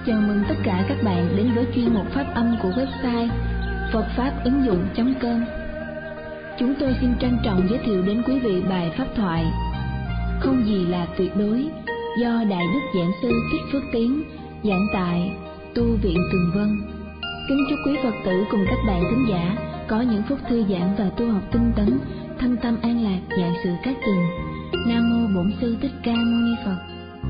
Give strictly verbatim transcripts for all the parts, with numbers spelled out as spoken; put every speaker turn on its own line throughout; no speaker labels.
Chào mừng tất cả các bạn đến với chuyên mục phát âm của website phật pháp ứng dụng chấm com. Chúng tôi xin trân trọng giới thiệu đến quý vị bài pháp thoại Không gì là tuyệt đối do Đại Đức Giảng Sư Thích Phước Tiến giảng tại Tu viện Tường Vân. Kính chúc quý Phật tử cùng các bạn thính giả có những phút thư giãn và tu học tinh tấn, thân tâm an lạc, vạn sự cát tường. Nam mô Bổn Sư Thích Ca Mâu Ni Phật.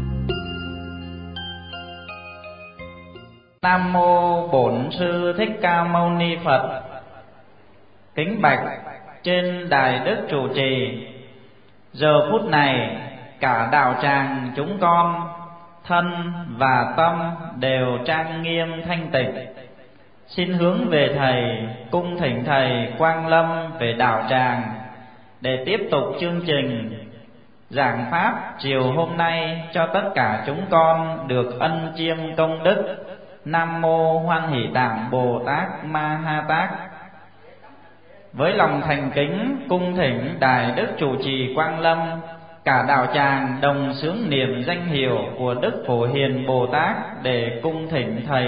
Nam mô Bổn Sư Thích Ca Mâu Ni Phật. Kính bạch trên Đại Đức trụ trì, giờ phút này cả đạo tràng chúng con thân và tâm đều trang nghiêm thanh tịnh. Xin hướng về Thầy, cung thỉnh Thầy Quang Lâm về đạo tràng để tiếp tục chương trình giảng pháp chiều hôm nay cho tất cả chúng con được ân chiêm công đức. Nam mô Hoan Hỷ Tạng Bồ Tát Ma Ha Tát. Với lòng thành kính cung thỉnh Đại Đức trụ trì Quang Lâm, cả đạo tràng đồng xướng niệm danh hiệu của Đức Phổ Hiền Bồ Tát để cung thỉnh Thầy.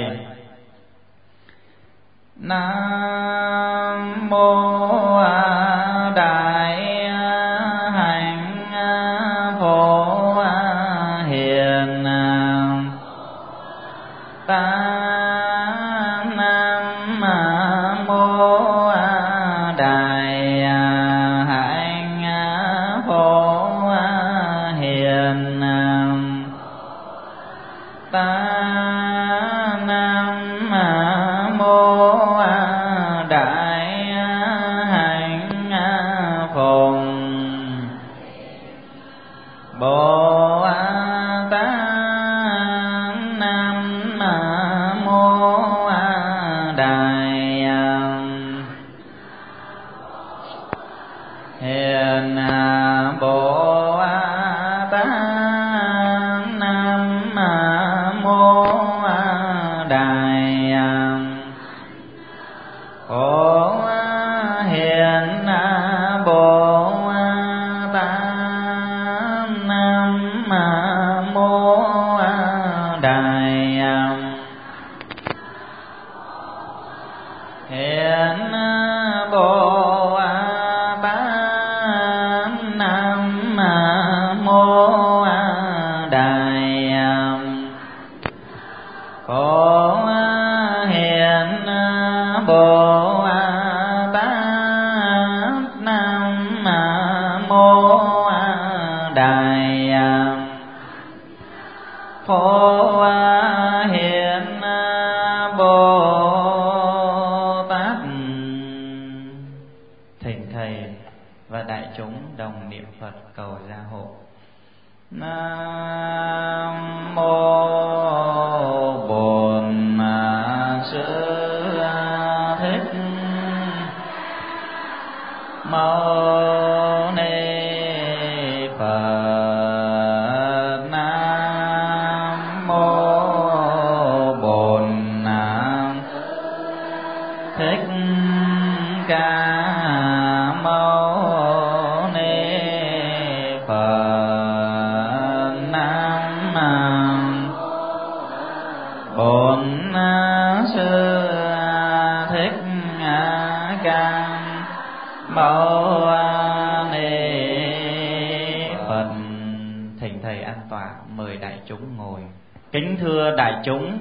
Nam mô Đại Hạnh Phổ Hiền Ta. Kính thưa đại chúng,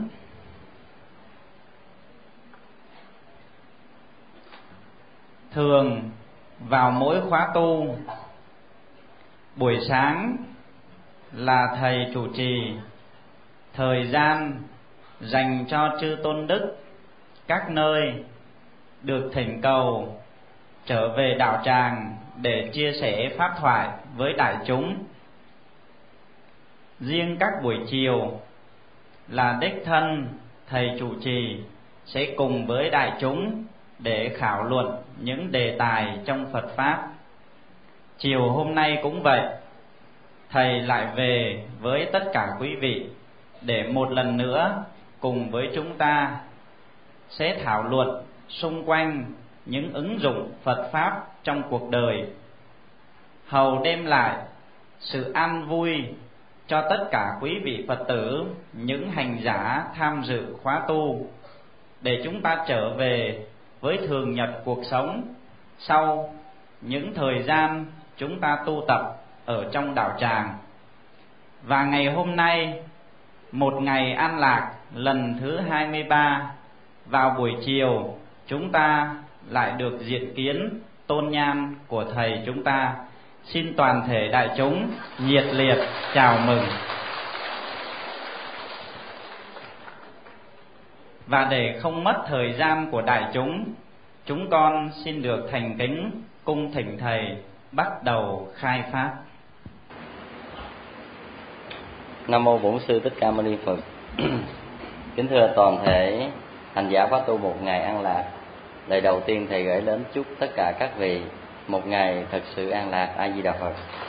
thường vào mỗi khóa tu, buổi sáng là Thầy chủ trì thời gian dành cho chư tôn đức các nơi được thỉnh cầu trở về đạo tràng để chia sẻ pháp thoại với đại chúng. Riêng các buổi chiều là đích thân Thầy chủ trì sẽ cùng với đại chúng để khảo luận những đề tài trong Phật Pháp. Chiều hôm nay cũng vậy, Thầy lại về với tất cả quý vị để một lần nữa cùng với chúng ta sẽ thảo luận xung quanh những ứng dụng Phật Pháp trong cuộc đời, hầu đem lại sự an vui cho tất cả quý vị Phật tử, những hành giả tham dự khóa tu, để chúng ta trở về với thường nhật cuộc sống sau những thời gian chúng ta tu tập ở trong đạo tràng. Và ngày hôm nay, một ngày an lạc lần thứ hai mươi ba, vào buổi chiều chúng ta lại được diện kiến tôn nhan của thầy chúng ta. Xin toàn thể đại chúng nhiệt liệt chào mừng. Và để không mất thời gian của đại chúng, chúng con xin được thành kính cung thỉnh thầy bắt đầu khai pháp.
Nam mô Bổn Sư Thích Ca Mâu Ni Phật. Kính thưa toàn thể hành giả khóa tu một ngày an lạc. Lời đầu tiên thầy gửi đến chúc tất cả các vị một ngày thật sự an lạc. A Di Đà Phật.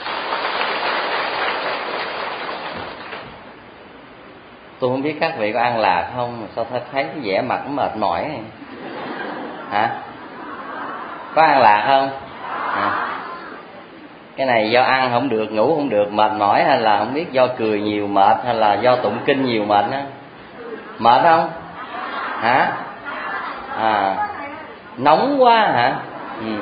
Tôi không biết các vị có an lạc không, sao thấy thấy cái vẻ mặt mệt mỏi này. Hả? Có an lạc không? Hả? Cái này do ăn không được, ngủ không được, mệt mỏi, hay là không biết do cười nhiều mệt, hay là do tụng kinh nhiều mệt á? Mệt không? Hả? À, nóng quá hả? Ừ.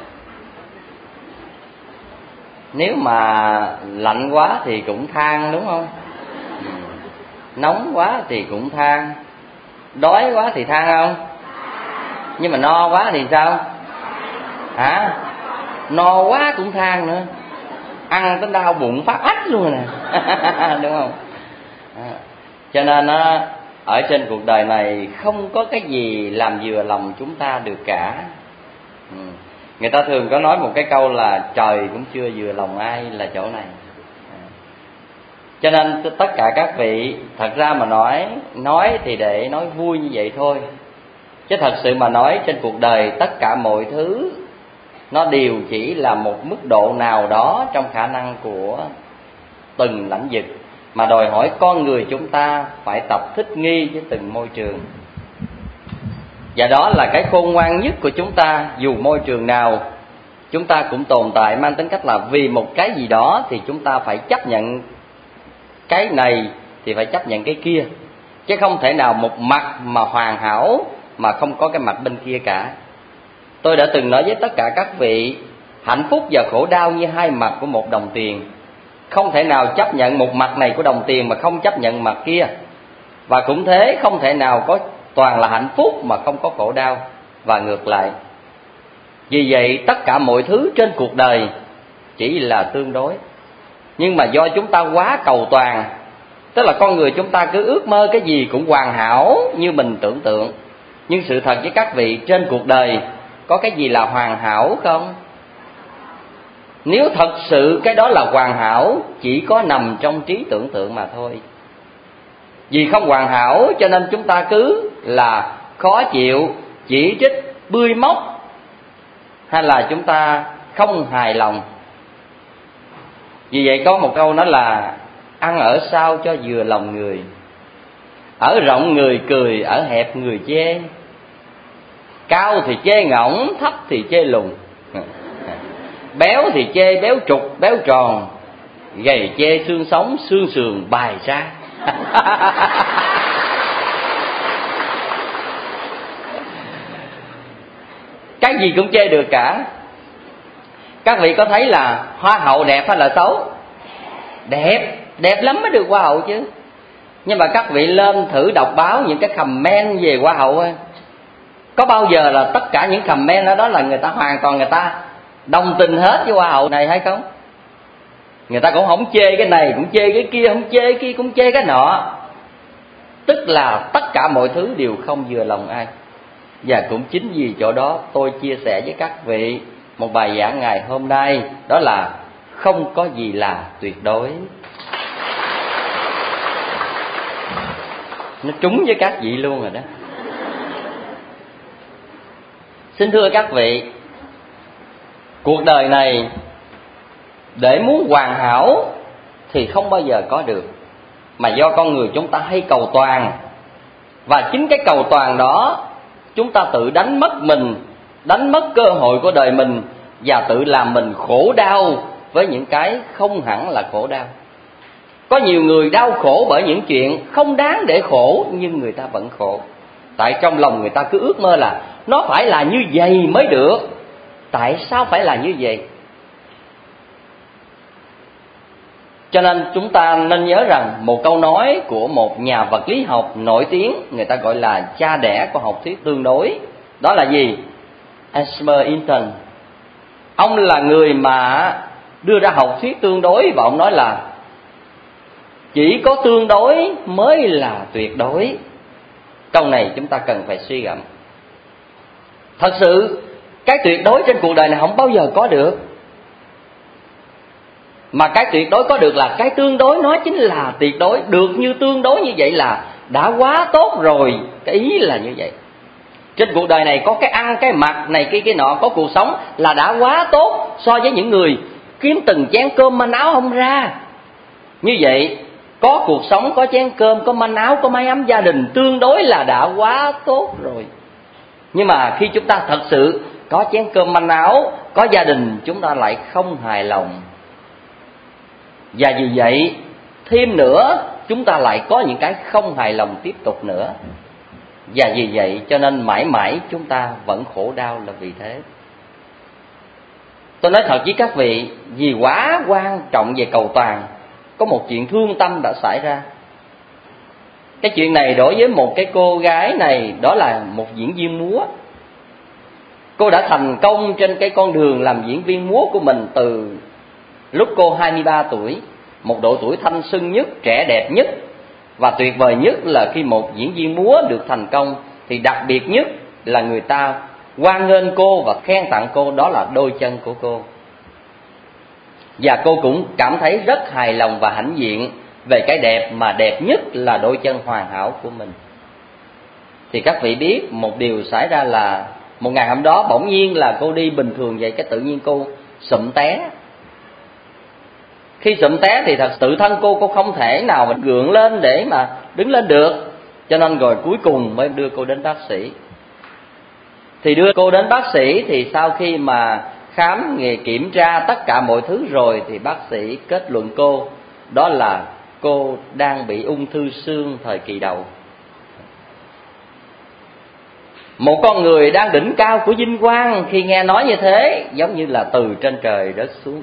Nếu mà lạnh quá thì cũng than, đúng không? Ừ. Nóng quá thì cũng than. Đói quá thì than không? Nhưng mà no quá thì sao? Hả? No quá cũng than nữa. Ăn tới đau bụng phát ách luôn rồi nè. Đúng không? À, cho nên á, ở trên cuộc đời này không có cái gì làm vừa lòng chúng ta được cả. Ừ. Người ta thường có nói một cái câu là trời cũng chưa vừa lòng ai là chỗ này. À. Cho nên tất cả các vị, thật ra mà nói, nói thì để nói vui như vậy thôi. Chứ thật sự mà nói, trên cuộc đời tất cả mọi thứ nó đều chỉ là một mức độ nào đó trong khả năng của từng lãnh vực, mà đòi hỏi con người chúng ta phải tập thích nghi với từng môi trường. Và đó là cái khôn ngoan nhất của chúng ta. Dù môi trường nào chúng ta cũng tồn tại mang tính cách là vì một cái gì đó thì chúng ta phải chấp nhận cái này thì phải chấp nhận cái kia, chứ không thể nào một mặt mà hoàn hảo mà không có cái mặt bên kia cả. Tôi đã từng nói với tất cả các vị, hạnh phúc và khổ đau như hai mặt của một đồng tiền. Không thể nào chấp nhận một mặt này của đồng tiền mà không chấp nhận mặt kia. Và cũng thế, không thể nào có toàn là hạnh phúc mà không có khổ đau, và ngược lại. Vì vậy tất cả mọi thứ trên cuộc đời chỉ là tương đối. Nhưng mà do chúng ta quá cầu toàn, tức là con người chúng ta cứ ước mơ cái gì cũng hoàn hảo như mình tưởng tượng. Nhưng sự thật với các vị, trên cuộc đời có cái gì là hoàn hảo không? Nếu thật sự cái đó là hoàn hảo, chỉ có nằm trong trí tưởng tượng mà thôi. Vì không hoàn hảo cho nên chúng ta cứ là khó chịu, chỉ trích, bươi móc, hay là chúng ta không hài lòng. Vì vậy có một câu nói là ăn ở sao cho vừa lòng người, ở rộng người cười, ở hẹp người chê. Cao thì chê ngỗng, thấp thì chê lùn, béo thì chê béo trục, béo tròn, gầy chê xương sống, xương sườn bài ra. Cái gì cũng chê được cả. Các vị có thấy là hoa hậu đẹp hay là xấu? Đẹp, đẹp lắm mới được hoa hậu chứ. Nhưng mà các vị lên thử đọc báo những cái comment về hoa hậu ấy, có bao giờ là tất cả những comment đó, đó là người ta hoàn toàn người ta đồng tình hết với hoa hậu này hay không? Người ta cũng không chê cái này, cũng chê cái kia, không chê cái kia, cũng chê cái nọ. Tức là tất cả mọi thứ đều không vừa lòng ai. Và cũng chính vì chỗ đó tôi chia sẻ với các vị một bài giảng ngày hôm nay, đó là không có gì là tuyệt đối. Nó trúng với các vị luôn rồi đó. Xin thưa các vị, cuộc đời này để muốn hoàn hảo thì không bao giờ có được, mà do con người chúng ta hay cầu toàn. Và chính cái cầu toàn đó chúng ta tự đánh mất mình, đánh mất cơ hội của đời mình, và tự làm mình khổ đau với những cái không hẳn là khổ đau. Có nhiều người đau khổ bởi những chuyện không đáng để khổ, nhưng người ta vẫn khổ. Tại trong lòng người ta cứ ước mơ là nó phải là như vậy mới được. Tại sao phải là như vậy? Cho nên chúng ta nên nhớ rằng một câu nói của một nhà vật lý học nổi tiếng, người ta gọi là cha đẻ của học thuyết tương đối. Đó là gì? Albert Einstein. Ông là người mà đưa ra học thuyết tương đối, và ông nói là chỉ có tương đối mới là tuyệt đối. Câu này chúng ta cần phải suy gẫm. Thật sự cái tuyệt đối trên cuộc đời này không bao giờ có được. Mà cái tuyệt đối có được là cái tương đối, nó chính là tuyệt đối. Được như tương đối như vậy là đã quá tốt rồi. Cái ý là như vậy. Trên cuộc đời này có cái ăn, cái mặc này, cái cái nọ, có cuộc sống là đã quá tốt so với những người kiếm từng chén cơm manh áo không ra. Như vậy, có cuộc sống, có chén cơm, có manh áo, có mái ấm gia đình, tương đối là đã quá tốt rồi. Nhưng mà khi chúng ta thật sự có chén cơm manh áo, có gia đình, chúng ta lại không hài lòng. Và vì vậy, thêm nữa, chúng ta lại có những cái không hài lòng tiếp tục nữa. Và vì vậy cho nên mãi mãi chúng ta vẫn khổ đau là vì thế. Tôi nói thật với các vị, vì quá quan trọng về cầu toàn, có một chuyện thương tâm đã xảy ra. Cái chuyện này đối với một cái cô gái này, đó là một diễn viên múa. Cô đã thành công trên cái con đường làm diễn viên múa của mình từ lúc cô hai mươi ba tuổi, một độ tuổi thanh xuân nhất, trẻ đẹp nhất. Và tuyệt vời nhất là khi một diễn viên múa được thành công thì đặc biệt nhất là người ta hoan nghênh cô và khen tặng cô, đó là đôi chân của cô. Và cô cũng cảm thấy rất hài lòng và hãnh diện về cái đẹp, mà đẹp nhất là đôi chân hoàn hảo của mình. Thì các vị biết một điều xảy ra là một ngày hôm đó bỗng nhiên là cô đi bình thường vậy, cái tự nhiên cô sụm té. Khi sụm té thì thật tự thân cô cô không thể nào mà gượng lên để mà đứng lên được. Cho nên rồi cuối cùng mới đưa cô đến bác sĩ. Thì đưa cô đến bác sĩ thì sau khi mà khám nghề kiểm tra tất cả mọi thứ rồi thì bác sĩ kết luận cô đó là cô đang bị ung thư xương thời kỳ đầu. Một con người đang đỉnh cao của vinh quang khi nghe nói như thế giống như là từ trên trời rớt xuống.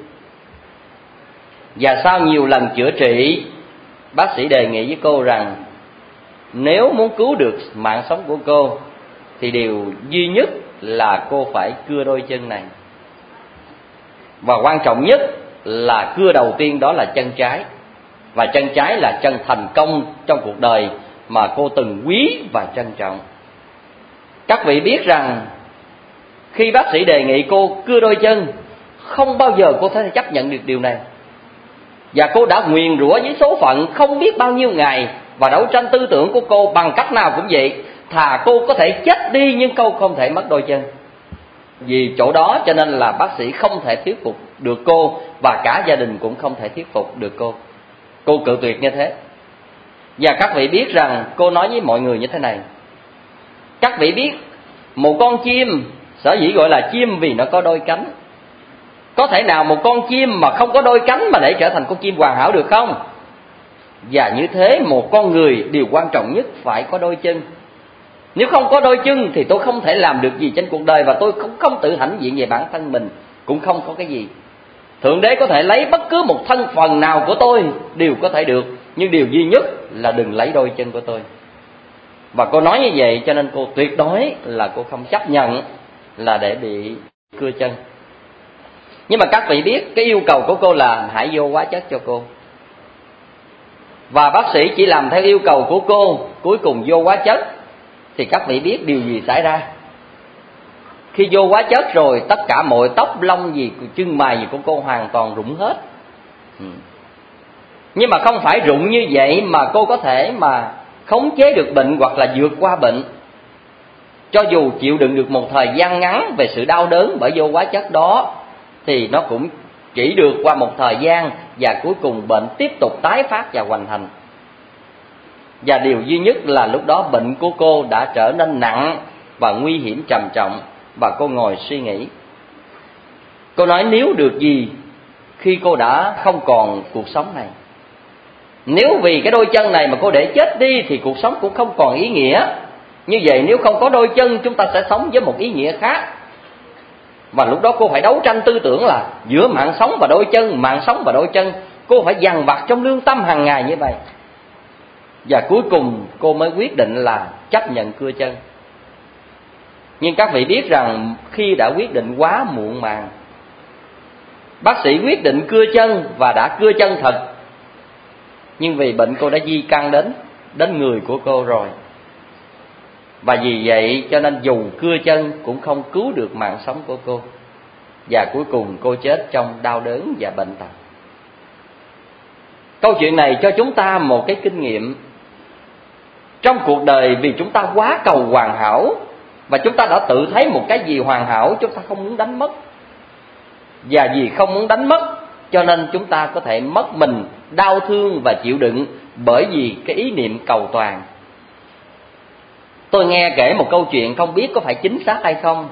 Và sau nhiều lần chữa trị, bác sĩ đề nghị với cô rằng nếu muốn cứu được mạng sống của cô thì điều duy nhất là cô phải cưa đôi chân này. Và quan trọng nhất là cưa đầu tiên đó là chân trái. Và chân trái là chân thành công trong cuộc đời mà cô từng quý và trân trọng. Các vị biết rằng khi bác sĩ đề nghị cô cưa đôi chân, không bao giờ cô có thể chấp nhận được điều này. Và cô đã nguyền rủa với số phận không biết bao nhiêu ngày. Và đấu tranh tư tưởng của cô bằng cách nào cũng vậy, thà cô có thể chết đi nhưng cô không thể mất đôi chân. Vì chỗ đó cho nên là bác sĩ không thể thuyết phục được cô, và cả gia đình cũng không thể thuyết phục được cô. Cô cự tuyệt như thế. Và các vị biết rằng cô nói với mọi người như thế này: các vị biết một con chim sở dĩ gọi là chim vì nó có đôi cánh. Có thể nào một con chim mà không có đôi cánh mà để trở thành con chim hoàn hảo được không? Và như thế một con người điều quan trọng nhất phải có đôi chân. Nếu không có đôi chân thì tôi không thể làm được gì trên cuộc đời, và tôi cũng không tự hãnh diện về bản thân mình, cũng không có cái gì. Thượng Đế có thể lấy bất cứ một thân phần nào của tôi đều có thể được, nhưng điều duy nhất là đừng lấy đôi chân của tôi. Và cô nói như vậy cho nên cô tuyệt đối là cô không chấp nhận là để bị cưa chân. Nhưng mà các vị biết cái yêu cầu của cô là hãy vô hóa chất cho cô. Và bác sĩ chỉ làm theo yêu cầu của cô, cuối cùng vô hóa chất. Thì các vị biết điều gì xảy ra? Khi vô hóa chất rồi, tất cả mọi tóc lông gì, chân mày gì của cô hoàn toàn rụng hết. ừ. Nhưng mà không phải rụng như vậy mà cô có thể mà khống chế được bệnh hoặc là vượt qua bệnh. Cho dù chịu đựng được một thời gian ngắn về sự đau đớn bởi vô hóa chất đó, thì nó cũng chỉ được qua một thời gian, và cuối cùng bệnh tiếp tục tái phát và hoành hành. Và điều duy nhất là lúc đó bệnh của cô đã trở nên nặng và nguy hiểm trầm trọng. Và cô ngồi suy nghĩ. Cô nói nếu được gì khi cô đã không còn cuộc sống này? Nếu vì cái đôi chân này mà cô để chết đi thì cuộc sống cũng không còn ý nghĩa. Như vậy nếu không có đôi chân, chúng ta sẽ sống với một ý nghĩa khác. Và lúc đó cô phải đấu tranh tư tưởng là giữa mạng sống và đôi chân, mạng sống và đôi chân. Cô phải dằn vặt trong lương tâm hàng ngày như vậy. Và cuối cùng cô mới quyết định là chấp nhận cưa chân. Nhưng các vị biết rằng khi đã quyết định quá muộn màng. Bác sĩ quyết định cưa chân và đã cưa chân thật. Nhưng vì bệnh cô đã di căn đến đến người của cô rồi. Và vì vậy cho nên dù cưa chân cũng không cứu được mạng sống của cô. Và cuối cùng cô chết trong đau đớn và bệnh tật. Câu chuyện này cho chúng ta một cái kinh nghiệm. Trong cuộc đời vì chúng ta quá cầu hoàn hảo, và chúng ta đã tự thấy một cái gì hoàn hảo chúng ta không muốn đánh mất. Và vì không muốn đánh mất cho nên chúng ta có thể mất mình, đau thương và chịu đựng bởi vì cái ý niệm cầu toàn. Tôi nghe kể một câu chuyện không biết có phải chính xác hay không.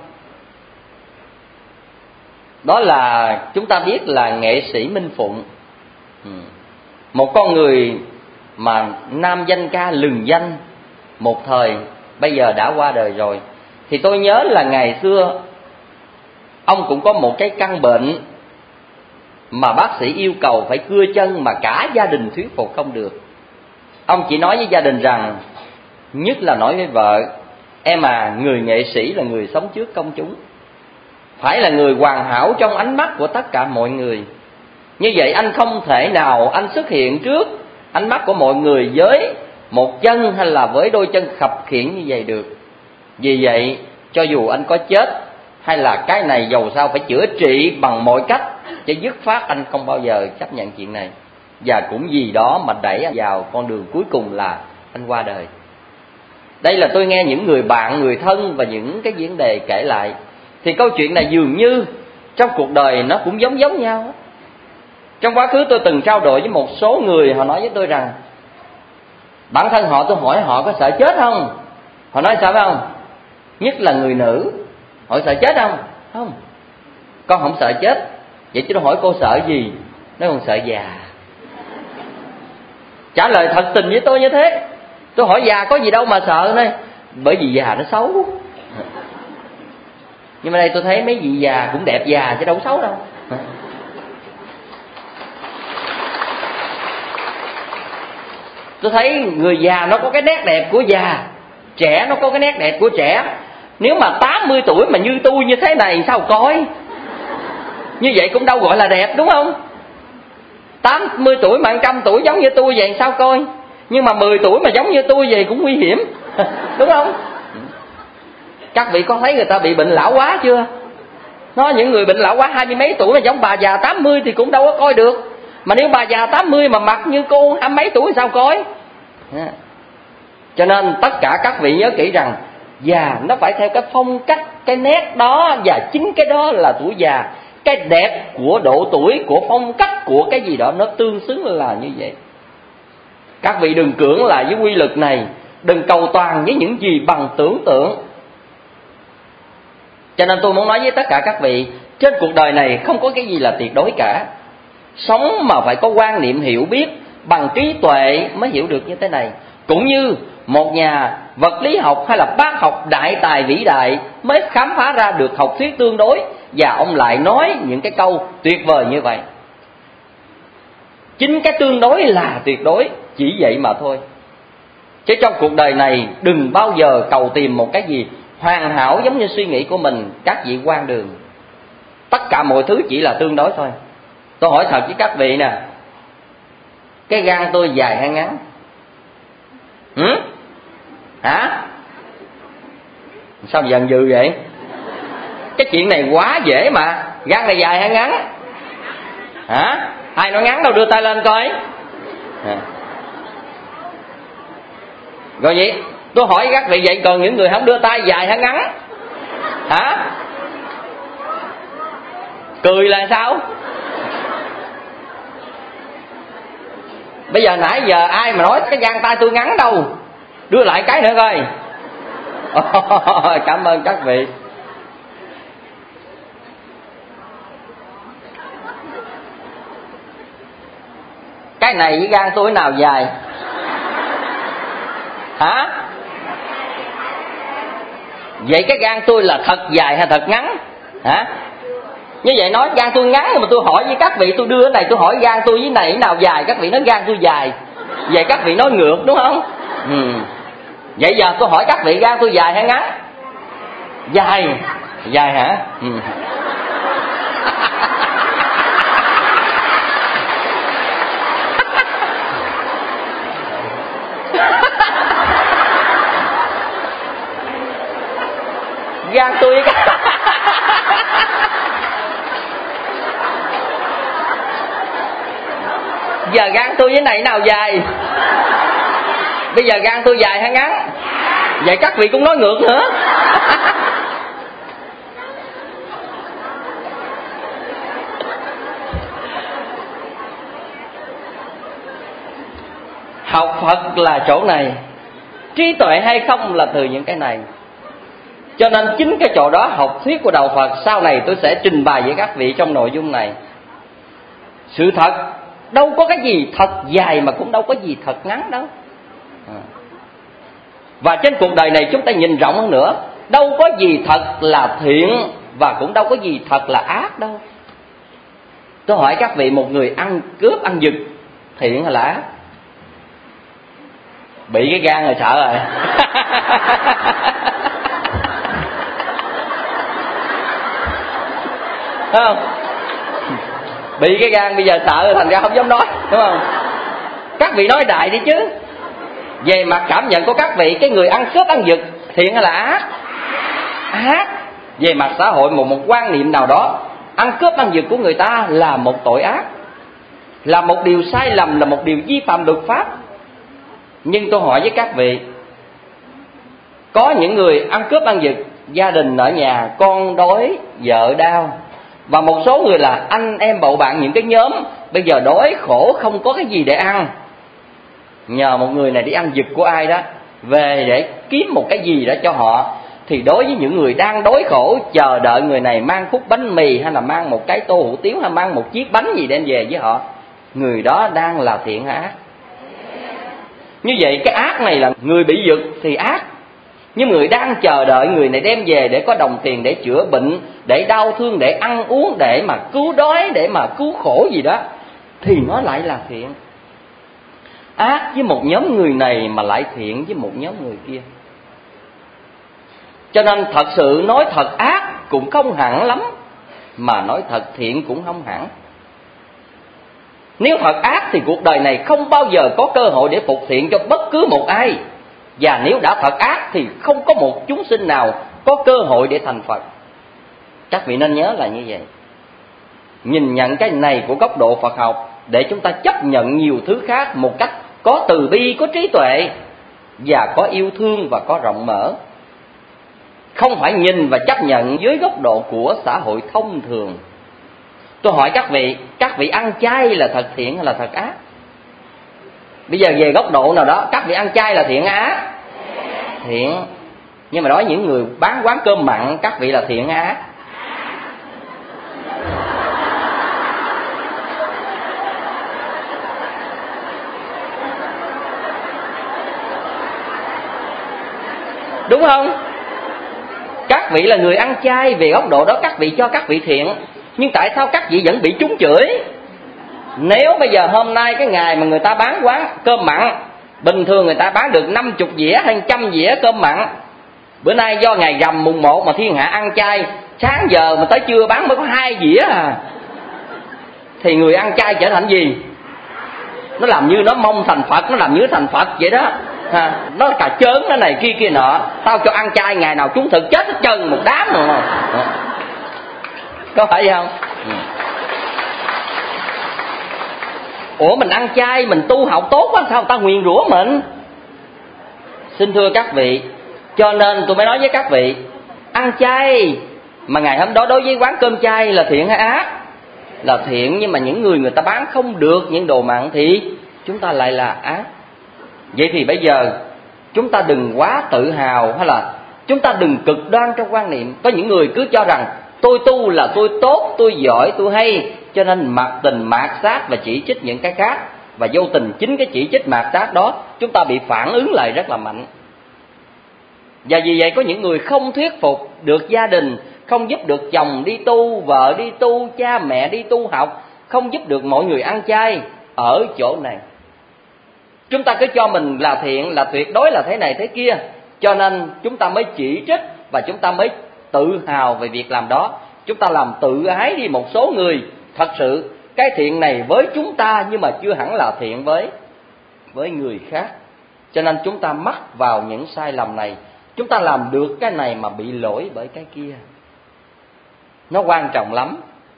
Đó là chúng ta biết là nghệ sĩ Minh Phụng, một con người mà nam danh ca lừng danh một thời, bây giờ đã qua đời rồi. Thì tôi nhớ là ngày xưa ông cũng có một cái căn bệnh mà bác sĩ yêu cầu phải cưa chân, mà cả gia đình thuyết phục không được. Ông chỉ nói với gia đình rằng, nhất là nói với vợ, em à, người nghệ sĩ là người sống trước công chúng, phải là người hoàn hảo trong ánh mắt của tất cả mọi người. Như vậy anh không thể nào anh xuất hiện trước ánh mắt của mọi người với một chân hay là với đôi chân khập khiễng như vậy được. Vì vậy cho dù anh có chết hay là cái này dầu sao phải chữa trị bằng mọi cách, chứ dứt phát anh không bao giờ chấp nhận chuyện này. Và cũng vì đó mà đẩy anh vào con đường cuối cùng là anh qua đời. Đây là tôi nghe những người bạn, người thân và những cái vấn đề kể lại. Thì câu chuyện này dường như trong cuộc đời nó cũng giống giống nhau. Trong quá khứ tôi từng trao đổi với một số người, họ nói với tôi rằng bản thân họ, tôi hỏi họ có sợ chết không? Họ nói sao phải không? Nhất là người nữ, họ sợ chết không? Không, con không sợ chết. Vậy chứ tôi hỏi cô sợ gì? Nó còn sợ già. Trả lời thật tình với tôi như thế. Tôi hỏi già có gì đâu mà sợ này, bởi vì già nó xấu. Nhưng mà đây tôi thấy mấy vị già cũng đẹp già chứ đâu xấu đâu. Tôi thấy người già nó có cái nét đẹp của già, trẻ nó có cái nét đẹp của trẻ. Nếu mà tám mươi tuổi mà như tôi như thế này sao coi? Như vậy cũng đâu gọi là đẹp, đúng không? Tám mươi tuổi mà một trăm tuổi giống như tôi vậy sao coi? Nhưng mà mười tuổi mà giống như tôi vậy cũng nguy hiểm. Đúng không? Các vị có thấy người ta bị bệnh lão hóa chưa? Nó những người bệnh lão hóa hai mươi mấy tuổi mà giống bà già tám mươi thì cũng đâu có coi được. Mà nếu bà già tám mươi mà mặc như cô hai mấy tuổi sao coi? Cho nên tất cả các vị nhớ kỹ rằng già nó phải theo cái phong cách, cái nét đó, và chính cái đó là tuổi già. Cái đẹp của độ tuổi, của phong cách, của cái gì đó nó tương xứng là như vậy. Các vị đừng cưỡng lại với quy luật này, đừng cầu toàn với những gì bằng tưởng tượng. Cho nên tôi muốn nói với tất cả các vị, trên cuộc đời này không có cái gì là tuyệt đối cả. Sống mà phải có quan niệm hiểu biết, bằng trí tuệ mới hiểu được như thế này. Cũng như một nhà vật lý học hay là bác học đại tài vĩ đại mới khám phá ra được học thuyết tương đối, và ông lại nói những cái câu tuyệt vời như vậy. Chính cái tương đối là tuyệt đối, chỉ vậy mà thôi. Chứ trong cuộc đời này đừng bao giờ cầu tìm một cái gì hoàn hảo giống như suy nghĩ của mình, các vị quan đường. Tất cả mọi thứ chỉ là tương đối thôi. Tôi hỏi thật với các vị nè, cái gan tôi dài hay ngắn? Hử? Hả? Sao dần dừ vậy? Cái chuyện này quá dễ mà. Gan này dài hay ngắn? Hả? Ai nói ngắn đâu, đưa tay lên coi. À. Rồi vậy tôi hỏi các vị vậy, còn những người không đưa tay dài hay ngắn? Hả? Cười là sao? Bây giờ nãy giờ ai mà nói cái gang tay tôi ngắn đâu? Đưa lại cái nữa coi. Cảm ơn các vị. Cái cái này với gan tôi nào dài? Hả? Vậy cái gan tôi là thật dài hay thật ngắn? Hả? Như vậy nói gan tôi ngắn, nhưng mà tôi hỏi với các vị, tôi đưa cái này tôi hỏi gan tôi với này cái nào dài, các vị nói gan tôi dài. Vậy các vị nói ngược đúng không? Ừ. Vậy giờ tôi hỏi các vị gan tôi dài hay ngắn? Dài. Dài hả? Ừ. Gan tôi giờ gan tôi với này nào dài? Bây giờ gan tôi dài hay ngắn? Vậy các vị cũng nói ngược nữa. Học Phật là chỗ này, trí tuệ hay không là từ những cái này. Cho nên chính cái chỗ đó học thuyết của Đạo Phật sau này tôi sẽ trình bày với các vị trong nội dung này. Sự thật đâu có cái gì thật dài mà cũng đâu có gì thật ngắn đâu. À. Và trên cuộc đời này chúng ta nhìn rộng hơn nữa, đâu có gì thật là thiện và cũng đâu có gì thật là ác đâu. Tôi hỏi các vị, một người ăn cướp ăn giật thiện hay là ác? Bị cái gan rồi sợ rồi. Thấy không? Bị cái gan bây giờ sợ rồi, thành ra không dám nói, đúng không? Các vị nói đại đi chứ. Về mặt cảm nhận của các vị, cái người ăn cướp ăn giật thiện hay là ác? Ác. Về mặt xã hội, một một quan niệm nào đó, ăn cướp ăn giật của người ta là một tội ác, là một điều sai lầm, là một điều vi phạm luật pháp. Nhưng tôi hỏi với các vị, có những người ăn cướp ăn giật, gia đình ở nhà con đói vợ đau, và một số người là anh em bầu bạn, những cái nhóm bây giờ đói khổ không có cái gì để ăn, nhờ một người này đi ăn giật của ai đó về để kiếm một cái gì đó cho họ. Thì đối với những người đang đói khổ chờ đợi người này mang khúc bánh mì hay là mang một cái tô hủ tiếu hay mang một chiếc bánh gì đem về với họ, người đó đang là thiện hay ác? Như vậy cái ác này là người bị giật thì ác, nhưng người đang chờ đợi người này đem về để có đồng tiền để chữa bệnh, để đau thương, để ăn uống, để mà cứu đói, để mà cứu khổ gì đó, thì nó lại là thiện. Ác với một nhóm người này mà lại thiện với một nhóm người kia. Cho nên thật sự nói thật ác cũng không hẳn lắm, mà nói thật thiện cũng không hẳn. Nếu thật ác thì cuộc đời này không bao giờ có cơ hội để phục thiện cho bất cứ một ai. Và nếu đã thật ác thì không có một chúng sinh nào có cơ hội để thành Phật. Các vị nên nhớ là như vậy. Nhìn nhận cái này của góc độ Phật học để chúng ta chấp nhận nhiều thứ khác một cách có từ bi, có trí tuệ, và có yêu thương và có rộng mở. Không phải nhìn và chấp nhận dưới góc độ của xã hội thông thường. Tôi hỏi các vị, các vị ăn chay là thật thiện hay là thật ác? Bây giờ về góc độ nào đó, các vị ăn chay là thiện hay ác? Thiện. Nhưng mà nói những người bán quán cơm mặn, các vị là thiện hay ác? Đúng không? Các vị là người ăn chay, về góc độ đó các vị cho các vị thiện. Nhưng tại sao các vị vẫn bị trúng chửi? Nếu bây giờ hôm nay cái ngày mà người ta bán quán cơm mặn, bình thường người ta bán được năm mươi dĩa hay trăm dĩa cơm mặn, bữa nay do ngày rằm mùng một mà thiên hạ ăn chay, sáng giờ mà tới trưa bán mới có hai dĩa à, thì người ăn chay trở thành gì? Nó làm như nó mong thành Phật, nó làm như thành Phật vậy đó. Ha, nó cà chớn nó này kia kia nọ, tao cho ăn chay ngày nào chúng thực chết hết trơn một đám rồi. Có phải không? Ừ. Ủa mình ăn chay, mình tu học tốt quá, sao người ta nguyền rủa mình? Xin thưa các vị, cho nên tôi mới nói với các vị, ăn chay mà ngày hôm đó đối với quán cơm chay là thiện hay ác? Là thiện, nhưng mà những người người ta bán không được những đồ mặn thì chúng ta lại là ác. Vậy thì bây giờ chúng ta đừng quá tự hào, hay là chúng ta đừng cực đoan trong quan niệm. Có những người cứ cho rằng tôi tu là tôi tốt, tôi giỏi, tôi hay, cho nên mặc tình mạt sát và chỉ trích những cái khác. Và vô tình chính cái chỉ trích mạt sát đó, chúng ta bị phản ứng lại rất là mạnh. Và vì vậy có những người không thuyết phục được gia đình, không giúp được chồng đi tu, vợ đi tu, cha mẹ đi tu học, không giúp được mọi người ăn chay ở chỗ này. Chúng ta cứ cho mình là thiện, là tuyệt đối là thế này thế kia, cho nên chúng ta mới chỉ trích và chúng ta mới tự hào về việc làm đó. Chúng ta làm tự ái đi một số người. Thật sự cái thiện này với chúng ta nhưng mà chưa hẳn là thiện với với người khác. Cho nên chúng ta mắc vào những sai lầm này. Chúng ta làm được cái này mà bị lỗi bởi cái kia. Nó quan trọng lắm.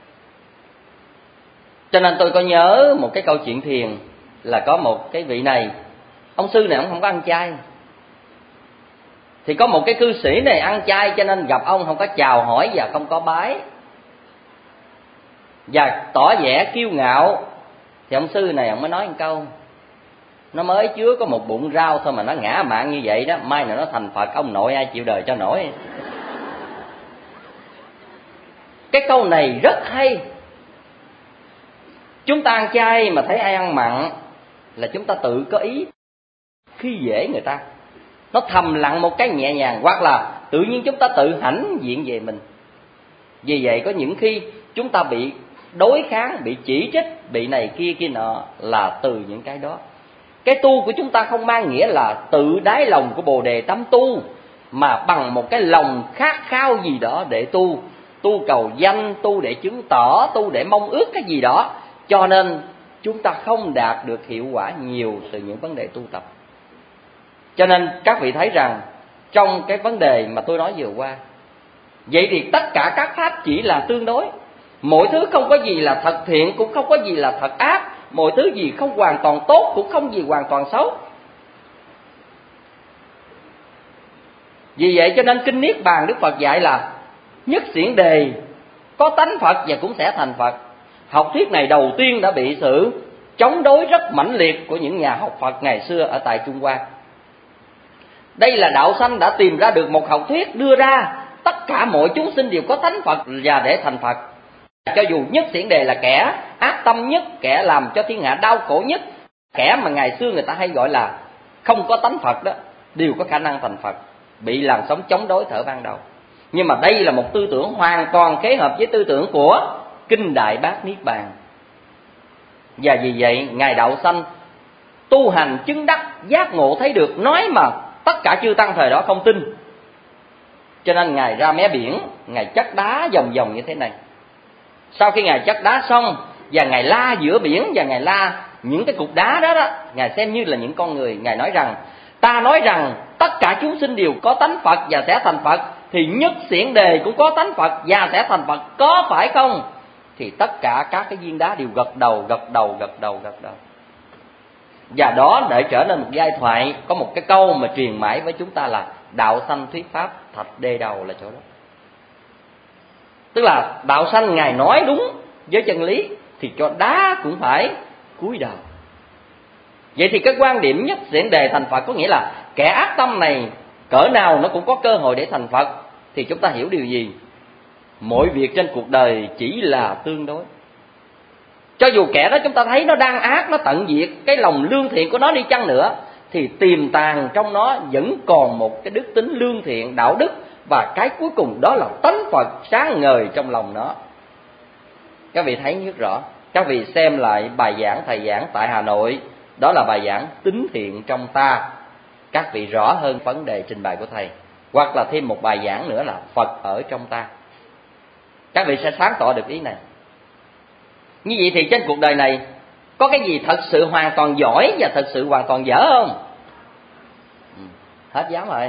Cho nên tôi có nhớ một cái câu chuyện thiền, là có một cái vị này, ông sư này ông không có ăn chay. Thì có một cái cư sĩ này ăn chay, cho nên gặp ông không có chào hỏi và không có bái, và tỏ vẻ kiêu ngạo. Thì ông sư này ông mới nói một câu: nó mới chứa có một bụng rau thôi mà nó ngã mạn như vậy đó, mai nào nó thành Phật ông nội ai chịu đời cho nổi. Cái câu này rất hay. Chúng ta ăn chay mà thấy ai ăn mặn là chúng ta tự có ý khi dễ người ta, nó thầm lặng một cái nhẹ nhàng, hoặc là tự nhiên chúng ta tự hãnh diện về mình. Vì vậy có những khi chúng ta bị đối kháng, bị chỉ trích, bị này kia kia nọ là từ những cái đó. Cái tu của chúng ta không mang nghĩa là tự đáy lòng của Bồ Đề tâm tu, mà bằng một cái lòng khát khao gì đó để tu. Tu cầu danh, tu để chứng tỏ, tu để mong ước cái gì đó. Cho nên chúng ta không đạt được hiệu quả nhiều từ những vấn đề tu tập. Cho nên các vị thấy rằng trong cái vấn đề mà tôi nói vừa qua, vậy thì tất cả các pháp chỉ là tương đối. Mọi thứ không có gì là thật thiện, cũng không có gì là thật ác. Mọi thứ gì không hoàn toàn tốt, cũng không gì hoàn toàn xấu. Vì vậy cho nên Kinh Niết Bàn Đức Phật dạy là nhất xiển đề có tánh Phật và cũng sẽ thành Phật. Học thuyết này đầu tiên đã bị sự chống đối rất mãnh liệt của những nhà học Phật ngày xưa ở tại Trung Hoa. Đây là đạo sanh đã tìm ra được một học thuyết đưa ra tất cả mọi chúng sinh đều có tánh Phật và để thành Phật. Cho dù nhất xiển đề là kẻ ác tâm nhất, kẻ làm cho thiên hạ đau khổ nhất, kẻ mà ngày xưa người ta hay gọi là không có tánh Phật đó, đều có khả năng thành Phật, bị làn sóng chống đối thở ban đầu. Nhưng mà đây là một tư tưởng hoàn toàn kế hợp với tư tưởng của Kinh Đại Bát Niết Bàn. Và vì vậy ngài đạo sanh tu hành chứng đắc, giác ngộ thấy được, nói mà tất cả chư tăng thời đó không tin. Cho nên ngài ra mé biển, ngài chất đá vòng vòng như thế này. Sau khi ngài chất đá xong và ngài la giữa biển, và ngài la những cái cục đá đó đó, ngài xem như là những con người. Ngài nói rằng ta nói rằng tất cả chúng sinh đều có tánh Phật và sẽ thành Phật, thì nhất xiển đề cũng có tánh Phật và sẽ thành Phật, có phải không? Thì tất cả các cái viên đá đều gật đầu, gật đầu, gật đầu, gật đầu. Và đó để trở nên một giai thoại, có một cái câu mà truyền mãi với chúng ta là đạo sanh thuyết pháp thạch đê đầu là chỗ đó. Tức là đạo sanh ngài nói đúng với chân lý thì cho đá cũng phải cúi đầu. Vậy thì cái quan điểm nhất xiển đề thành Phật có nghĩa là kẻ ác tâm này cỡ nào nó cũng có cơ hội để thành Phật. Thì chúng ta hiểu điều gì? Mọi việc trên cuộc đời chỉ là tương đối. Cho dù kẻ đó chúng ta thấy nó đang ác, nó tận diệt cái lòng lương thiện của nó đi chăng nữa, thì tiềm tàng trong nó vẫn còn một cái đức tính lương thiện, đạo đức. Và cái cuối cùng đó là tánh Phật sáng ngời trong lòng nó. Các vị thấy rất rõ. Các vị xem lại bài giảng thầy giảng tại Hà Nội, đó là bài giảng tính thiện trong ta. Các vị rõ hơn vấn đề trình bày của thầy. Hoặc là thêm một bài giảng nữa là Phật ở trong ta. Các vị sẽ sáng tỏ được ý này. Như vậy thì trên cuộc đời này có cái gì thật sự hoàn toàn giỏi và thật sự hoàn toàn dở không? Ừ, hết dám rồi.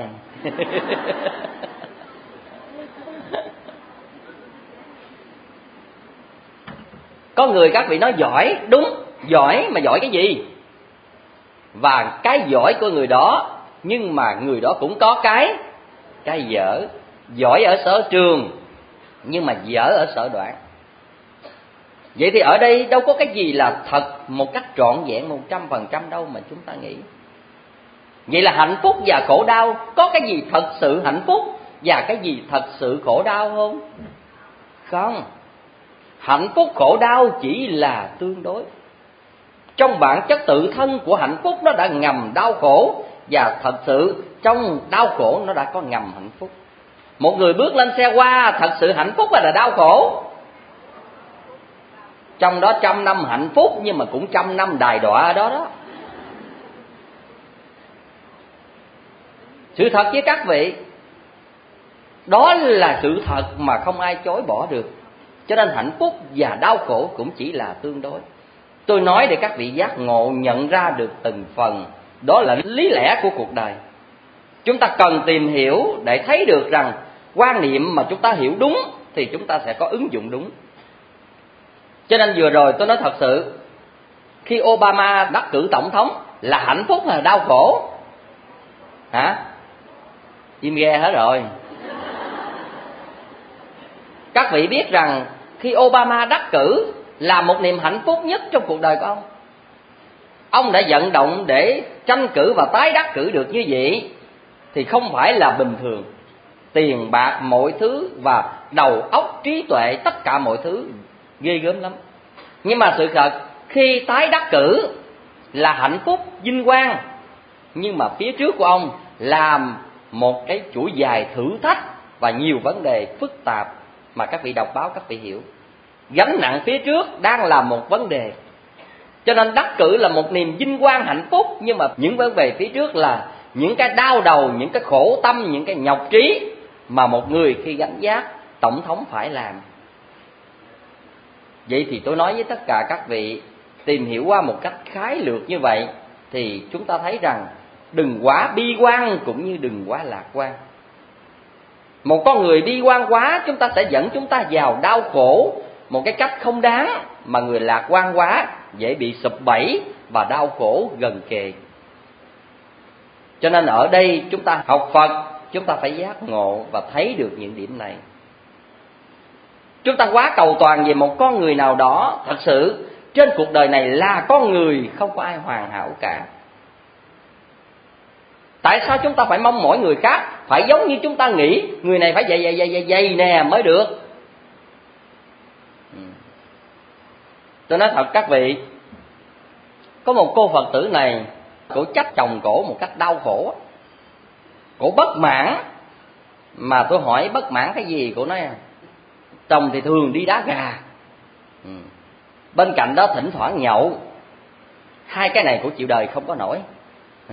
Có người các vị nói giỏi, đúng, giỏi mà giỏi cái gì? Và cái giỏi của người đó, nhưng mà người đó cũng có cái cái dở. Giỏi ở sở trường, nhưng mà dở ở sở đoạn. Vậy thì ở đây đâu có cái gì là thật một cách trọn vẹn một trăm phần trăm đâu mà chúng ta nghĩ. Vậy là hạnh phúc và khổ đau, có cái gì thật sự hạnh phúc và cái gì thật sự khổ đau không? Không. Hạnh phúc khổ đau chỉ là tương đối. Trong bản chất tự thân của hạnh phúc nó đã ngầm đau khổ, và thật sự trong đau khổ nó đã có ngầm hạnh phúc. Một người bước lên xe hoa thật sự hạnh phúc hay là đau khổ? Trong đó trăm năm hạnh phúc, nhưng mà cũng trăm năm đài đọa ở đó đó. Sự thật với các vị, đó là sự thật mà không ai chối bỏ được. Cho nên hạnh phúc và đau khổ cũng chỉ là tương đối. Tôi nói để các vị giác ngộ, nhận ra được từng phần. Đó là lý lẽ của cuộc đời. Chúng ta cần tìm hiểu để thấy được rằng quan niệm mà chúng ta hiểu đúng thì chúng ta sẽ có ứng dụng đúng. Cho nên vừa rồi tôi nói thật sự, khi Obama đắc cử tổng thống là hạnh phúc hay là đau khổ? Hả? Im nghe hết rồi. Các vị biết rằng khi Obama đắc cử là một niềm hạnh phúc nhất trong cuộc đời của ông. Ông đã vận động để tranh cử và tái đắc cử được như vậy thì không phải là bình thường. Tiền bạc, mọi thứ và đầu óc, trí tuệ, tất cả mọi thứ ghê gớm lắm. Nhưng mà sự thật, khi tái đắc cử là hạnh phúc, vinh quang, nhưng mà phía trước của ông là một cái chuỗi dài thử thách và nhiều vấn đề phức tạp mà các vị đọc báo các vị hiểu. Gánh nặng phía trước đang là một vấn đề. Cho nên đắc cử là một niềm vinh quang hạnh phúc, nhưng mà những vấn đề phía trước là những cái đau đầu, những cái khổ tâm, những cái nhọc trí mà một người khi gánh vác tổng thống phải làm. Vậy thì tôi nói với tất cả các vị, tìm hiểu qua một cách khái lược như vậy thì chúng ta thấy rằng đừng quá bi quan cũng như đừng quá lạc quan. Một con người bi quan quá chúng ta sẽ dẫn chúng ta vào đau khổ một cái cách không đáng, mà người lạc quan quá dễ bị sụp bẫy và đau khổ gần kề. Cho nên ở đây chúng ta học Phật, chúng ta phải giác ngộ và thấy được những điểm này. Chúng ta quá cầu toàn về một con người nào đó. Thật sự trên cuộc đời này là con người, không có ai hoàn hảo cả. Tại sao chúng ta phải mong mỏi người khác phải giống như chúng ta nghĩ người này phải vậy vậy vậy vậy, vậy nè mới được? Tôi nói thật các vị, có một cô Phật tử này, cổ trách chồng cổ một cách đau khổ. Cổ bất mãn, mà tôi hỏi bất mãn cái gì, cổ nói chồng thì thường đi đá gà, ừ. bên cạnh đó thỉnh thoảng nhậu. Hai cái này cổ chịu đời không có nổi. ừ.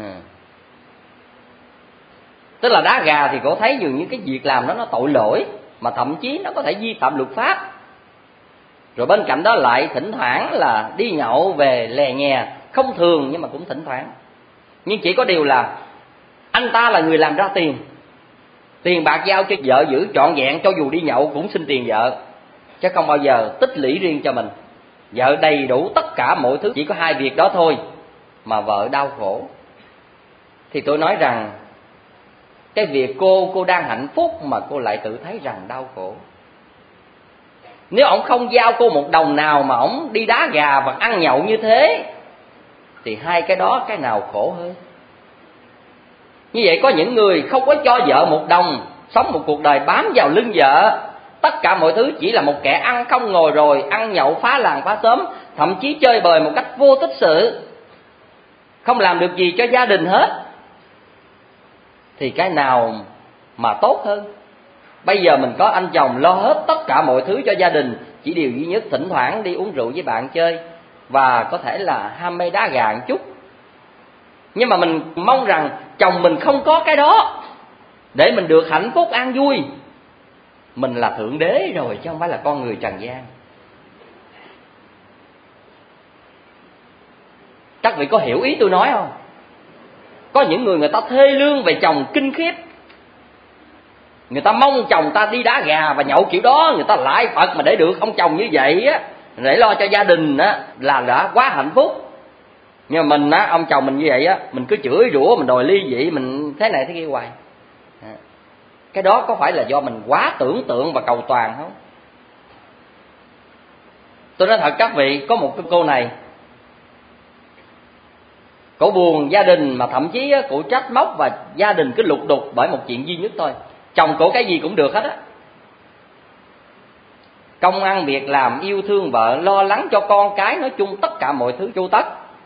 Tức là đá gà thì cổ thấy dường như cái việc làm đó nó tội lỗi, mà thậm chí nó có thể vi phạm luật pháp. Rồi bên cạnh đó lại thỉnh thoảng là đi nhậu về lè nhè, không thường nhưng mà cũng thỉnh thoảng. Nhưng chỉ có điều là anh ta là người làm ra tiền, tiền bạc giao cho vợ giữ trọn vẹn, cho dù đi nhậu cũng xin tiền vợ, chứ không bao giờ tích lũy riêng cho mình. Vợ đầy đủ tất cả mọi thứ, chỉ có hai việc đó thôi mà vợ đau khổ. Thì tôi nói rằng cái việc cô cô đang hạnh phúc mà cô lại tự thấy rằng đau khổ. Nếu ổng không giao cô một đồng nào mà ổng đi đá gà và ăn nhậu như thế, thì hai cái đó cái nào khổ hơn? Như vậy có những người không có cho vợ một đồng, sống một cuộc đời bám vào lưng vợ, tất cả mọi thứ chỉ là một kẻ ăn không ngồi rồi, ăn nhậu phá làng phá xóm, thậm chí chơi bời một cách vô tích sự, không làm được gì cho gia đình hết. Thì cái nào mà tốt hơn? Bây giờ mình có anh chồng lo hết tất cả mọi thứ cho gia đình, chỉ điều duy nhất thỉnh thoảng đi uống rượu với bạn chơi, và có thể là ham mê đá gà một chút. Nhưng mà mình mong rằng chồng mình không có cái đó để mình được hạnh phúc an vui. Mình là thượng đế rồi chứ không phải là con người trần gian. Các vị có hiểu ý tôi nói không? Có những người người ta thê lương về chồng kinh khiếp, người ta mong chồng ta đi đá gà và nhậu kiểu đó, người ta lại Phật mà để được ông chồng như vậy á, để lo cho gia đình á, là đã quá hạnh phúc. Nhưng mà mình á, ông chồng mình như vậy á, mình cứ chửi rủa, mình đòi ly dị, mình thế này thế kia hoài. Cái đó có phải là do mình quá tưởng tượng và cầu toàn không? Tôi nói thật các vị, có một cái cô này, cổ buồn gia đình mà thậm chí cổ trách móc và gia đình cứ lục đục bởi một chuyện duy nhất thôi. Chồng cổ cái gì cũng được hết á, công ăn việc làm, yêu thương vợ, lo lắng cho con cái, nói chung tất cả mọi thứ chu tất.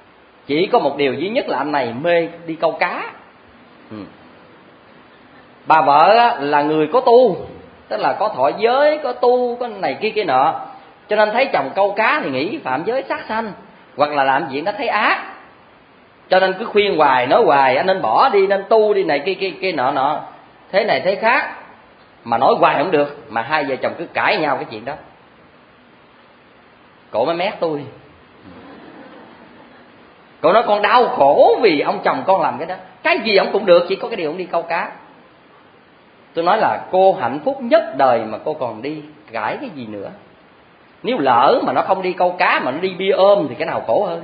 Chỉ có một điều duy nhất là anh này mê đi câu cá. ừ. Bà vợ á, là người có tu, tức là có thọ giới, có tu, có này kia kia nọ, cho nên thấy chồng câu cá thì nghĩ phạm giới sát sanh, hoặc là làm chuyện đó thấy ác, cho nên cứ khuyên hoài, nói hoài anh nên bỏ đi, nên tu đi, này kia kia kia nọ nọ, thế này thế khác, mà nói hoài không được, mà hai vợ chồng cứ cãi nhau cái chuyện đó. Cổ mới mét tôi, cổ nói con đau khổ vì ông chồng con làm cái đó, cái gì ông cũng được, chỉ có cái điều ông đi câu cá. Tôi nói là cô hạnh phúc nhất đời mà cô còn đi cãi cái gì nữa. Nếu lỡ mà nó không đi câu cá mà nó đi bia ôm thì cái nào khổ hơn.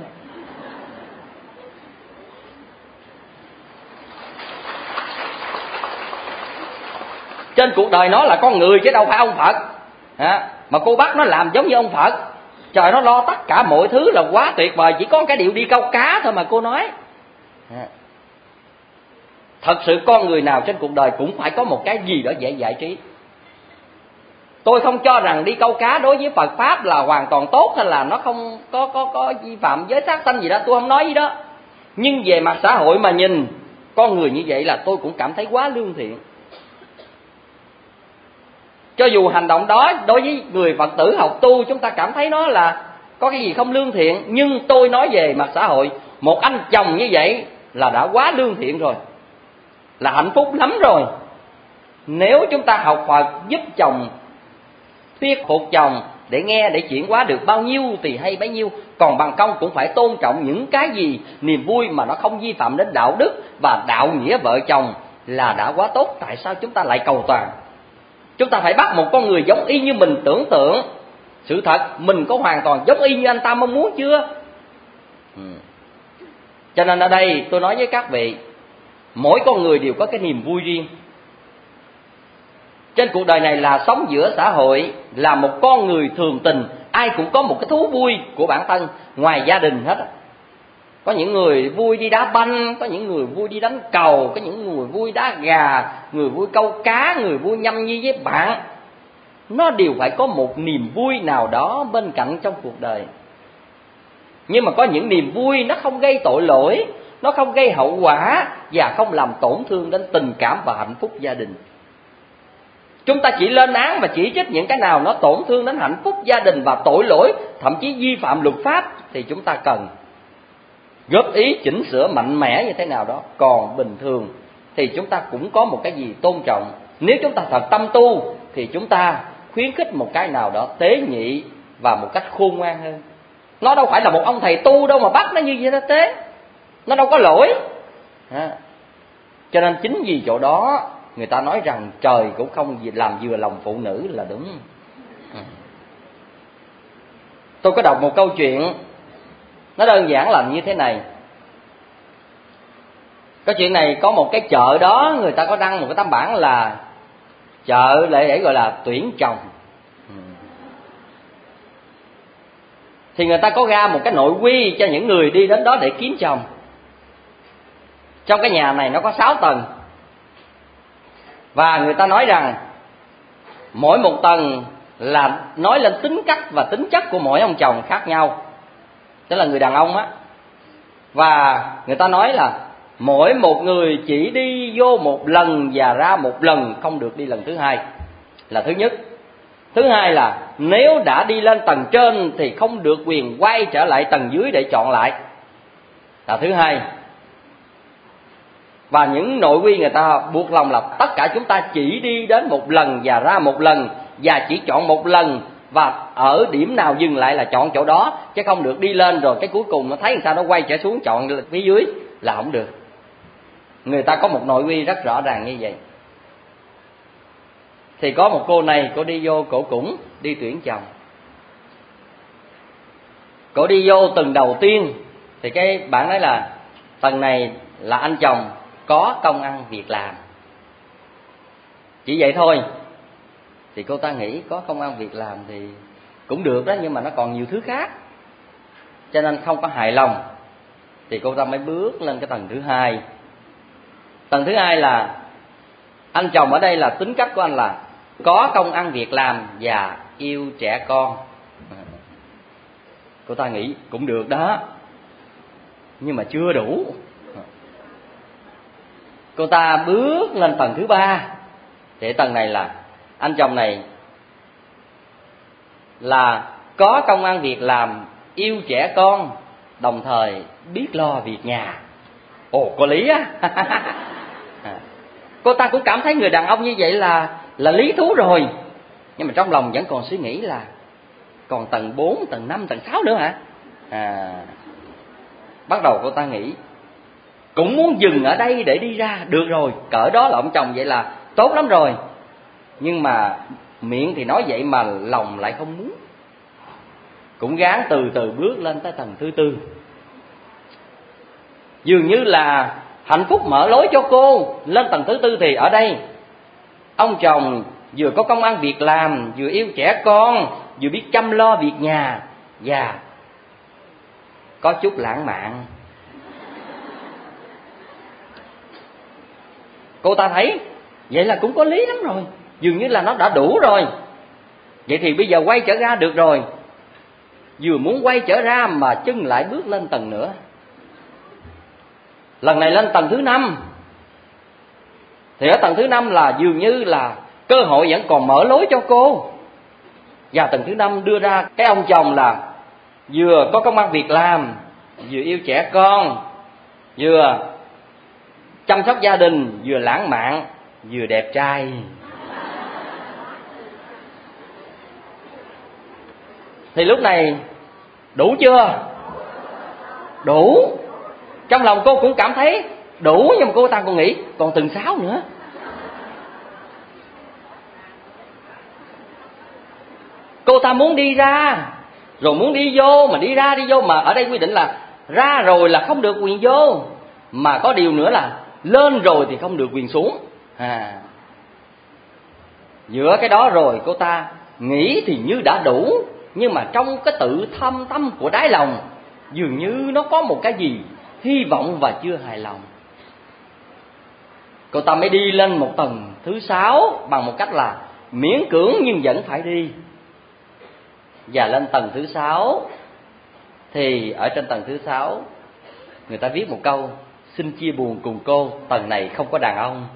Trên cuộc đời nó là con người chứ đâu phải ông Phật à, mà cô bắt nó làm giống như ông Phật. Trời, nó lo tất cả mọi thứ là quá tuyệt vời, chỉ có cái điều đi câu cá thôi mà cô nói à. Thật sự con người nào trên cuộc đời cũng phải có một cái gì đó dễ giải trí. Tôi không cho rằng đi câu cá đối với Phật Pháp là hoàn toàn tốt, hay là nó không có có có vi phạm giới sát sanh gì đó, tôi không nói gì đó. Nhưng về mặt xã hội mà nhìn con người như vậy là tôi cũng cảm thấy quá lương thiện. Cho dù hành động đó đối với người Phật tử học tu chúng ta cảm thấy nó là có cái gì không lương thiện, nhưng tôi nói về mặt xã hội, một anh chồng như vậy là đã quá lương thiện rồi, là hạnh phúc lắm rồi. Nếu chúng ta học Phật giúp chồng, thuyết phục chồng để nghe, để chuyển hóa được bao nhiêu thì hay bấy nhiêu. Còn bằng không cũng phải tôn trọng những cái gì niềm vui mà nó không vi phạm đến đạo đức và đạo nghĩa vợ chồng là đã quá tốt. Tại sao chúng ta lại cầu toàn? Chúng ta phải bắt một con người giống y như mình tưởng tượng. Sự thật mình có hoàn toàn giống y như anh ta mong muốn chưa? ừ. Cho nên ở đây tôi nói với các vị, mỗi con người đều có cái niềm vui riêng. Trên cuộc đời này là sống giữa xã hội, là một con người thường tình, ai cũng có một cái thú vui của bản thân ngoài gia đình hết. Có những người vui đi đá banh, có những người vui đi đánh cầu, có những người vui đá gà, người vui câu cá, người vui nhâm nhi với bạn. Nó đều phải có một niềm vui nào đó bên cạnh trong cuộc đời. Nhưng mà có những niềm vui nó không gây tội lỗi, nó không gây hậu quả và không làm tổn thương đến tình cảm và hạnh phúc gia đình. Chúng ta chỉ lên án và chỉ trích những cái nào nó tổn thương đến hạnh phúc gia đình và tội lỗi, thậm chí vi phạm luật pháp, thì chúng ta cần góp ý chỉnh sửa mạnh mẽ như thế nào đó. Còn bình thường thì chúng ta cũng có một cái gì tôn trọng. Nếu chúng ta thật tâm tu thì chúng ta khuyến khích một cái nào đó tế nhị và một cách khôn ngoan hơn. Nó đâu phải là một ông thầy tu đâu mà bắt nó như vậy đó tế, nó đâu có lỗi à. Cho nên chính vì chỗ đó người ta nói rằng trời cũng không làm vừa lòng phụ nữ là đúng. Tôi có đọc một câu chuyện, nó đơn giản là như thế này. Cái chuyện này có một cái chợ đó, người ta có đăng một cái tấm bảng là chợ để, để gọi là tuyển chồng. Thì người ta có ra một cái nội quy cho những người đi đến đó để kiếm chồng. Trong cái nhà này nó có sáu tầng, và người ta nói rằng mỗi một tầng là nói lên tính cách và tính chất của mỗi ông chồng khác nhau, tức là người đàn ông á. Và người ta nói là mỗi một người chỉ đi vô một lần và ra một lần, không được đi lần thứ hai, là thứ nhất. Thứ hai là nếu đã đi lên tầng trên thì không được quyền quay trở lại tầng dưới để chọn lại, là thứ hai. Và những nội quy người ta buộc lòng là tất cả chúng ta chỉ đi đến một lần và ra một lần, và chỉ chọn một lần, và ở điểm nào dừng lại là chọn chỗ đó, chứ không được đi lên rồi cái cuối cùng nó thấy làm sao nó quay trở xuống chọn phía dưới, là không được. Người ta có một nội quy rất rõ ràng như vậy. Thì có một cô này, cô đi vô, cổ cũng đi tuyển chồng. Cổ đi vô tầng đầu tiên thì cái bạn nói là tầng này là anh chồng có công ăn việc làm, chỉ vậy thôi. Thì cô ta nghĩ có công ăn việc làm thì cũng được đó, nhưng mà nó còn nhiều thứ khác, cho nên không có hài lòng. Thì cô ta mới bước lên cái tầng thứ hai. Tầng thứ hai là anh chồng ở đây là tính cách của anh là có công ăn việc làm và yêu trẻ con. Cô ta nghĩ cũng được đó. nhưng mà chưa đủ. Cô ta bước lên tầng thứ ba. Thì tầng này là anh chồng này là có công ăn việc làm, yêu trẻ con, đồng thời biết lo việc nhà. Ồ, có lý á. Cô ta cũng cảm thấy người đàn ông như vậy là là lý thú rồi. Nhưng mà trong lòng vẫn còn suy nghĩ là còn tầng bốn, tầng năm, tầng sáu nữa hả? À, bắt đầu cô ta nghĩ cũng muốn dừng ở đây để đi ra. Được rồi, cỡ đó là ông chồng vậy là tốt lắm rồi. Nhưng mà miệng thì nói vậy mà lòng lại không muốn. Cũng gắng từ từ bước lên tới tầng thứ tư. Dường như là hạnh phúc mở lối cho cô. Lên tầng thứ tư thì ở đây ông chồng vừa có công ăn việc làm, vừa yêu trẻ con, vừa biết chăm lo việc nhà, và có chút lãng mạn. Cô ta thấy vậy là cũng có lý lắm rồi, dường như là nó đã đủ rồi. Vậy thì bây giờ quay trở ra được rồi. Vừa muốn quay trở ra mà chân lại bước lên tầng nữa. Lần này lên tầng thứ năm. Thì ở tầng thứ năm là dường như là cơ hội vẫn còn mở lối cho cô. Và tầng thứ năm đưa ra cái ông chồng là vừa có công ăn việc làm, vừa yêu trẻ con, vừa chăm sóc gia đình, vừa lãng mạn, vừa đẹp trai. Thì lúc này đủ chưa? Đủ. Trong lòng cô cũng cảm thấy đủ, nhưng mà cô ta còn nghĩ còn tầng sáu nữa. Cô ta muốn đi ra, rồi muốn đi vô, mà đi ra đi vô, mà ở đây quy định là ra rồi là không được quyền vô, mà có điều nữa là lên rồi thì không được quyền xuống. À, giữa cái đó rồi cô ta nghĩ thì như đã đủ, nhưng mà trong cái tự thâm tâm của đáy lòng dường như nó có một cái gì hy vọng và chưa hài lòng. Cô ta mới đi lên một tầng thứ sáu bằng một cách là miễn cưỡng nhưng vẫn phải đi. Và lên tầng thứ sáu thì ở trên tầng thứ sáu người ta viết một câu: xin chia buồn cùng cô, tầng này không có đàn ông.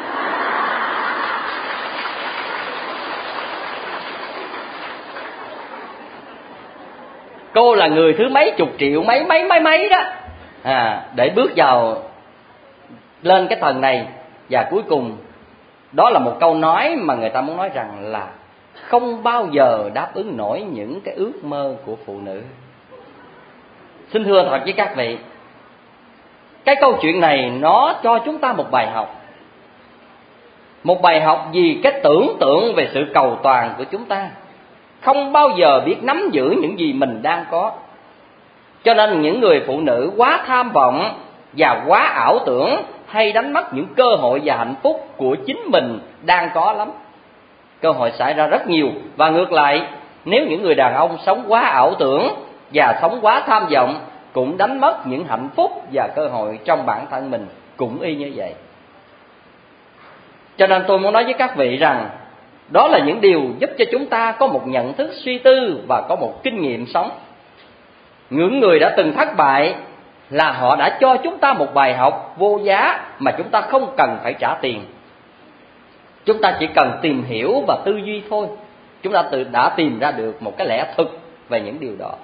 Cô là người thứ mấy chục triệu mấy mấy mấy mấy đó, à, để bước vào lên cái tầng này. Và cuối cùng đó là một câu nói mà người ta muốn nói rằng là không bao giờ đáp ứng nổi những cái ước mơ của phụ nữ. Xin thưa thật với các vị, cái câu chuyện này nó cho chúng ta một bài học. Một bài học vì cái tưởng tượng về sự cầu toàn của chúng ta, không bao giờ biết nắm giữ những gì mình đang có. Cho nên những người phụ nữ quá tham vọng và quá ảo tưởng hay đánh mất những cơ hội và hạnh phúc của chính mình đang có lắm. Cơ hội xảy ra rất nhiều. Và ngược lại, nếu những người đàn ông sống quá ảo tưởng và sống quá tham vọng, cũng đánh mất những hạnh phúc và cơ hội trong bản thân mình cũng y như vậy. Cho nên tôi muốn nói với các vị rằng đó là những điều giúp cho chúng ta có một nhận thức suy tư và có một kinh nghiệm sống. Những người đã từng thất bại là họ đã cho chúng ta một bài học vô giá mà chúng ta không cần phải trả tiền. Chúng ta chỉ cần tìm hiểu và tư duy thôi. Chúng ta tự đã tìm ra được một cái lẽ thực về những điều đó.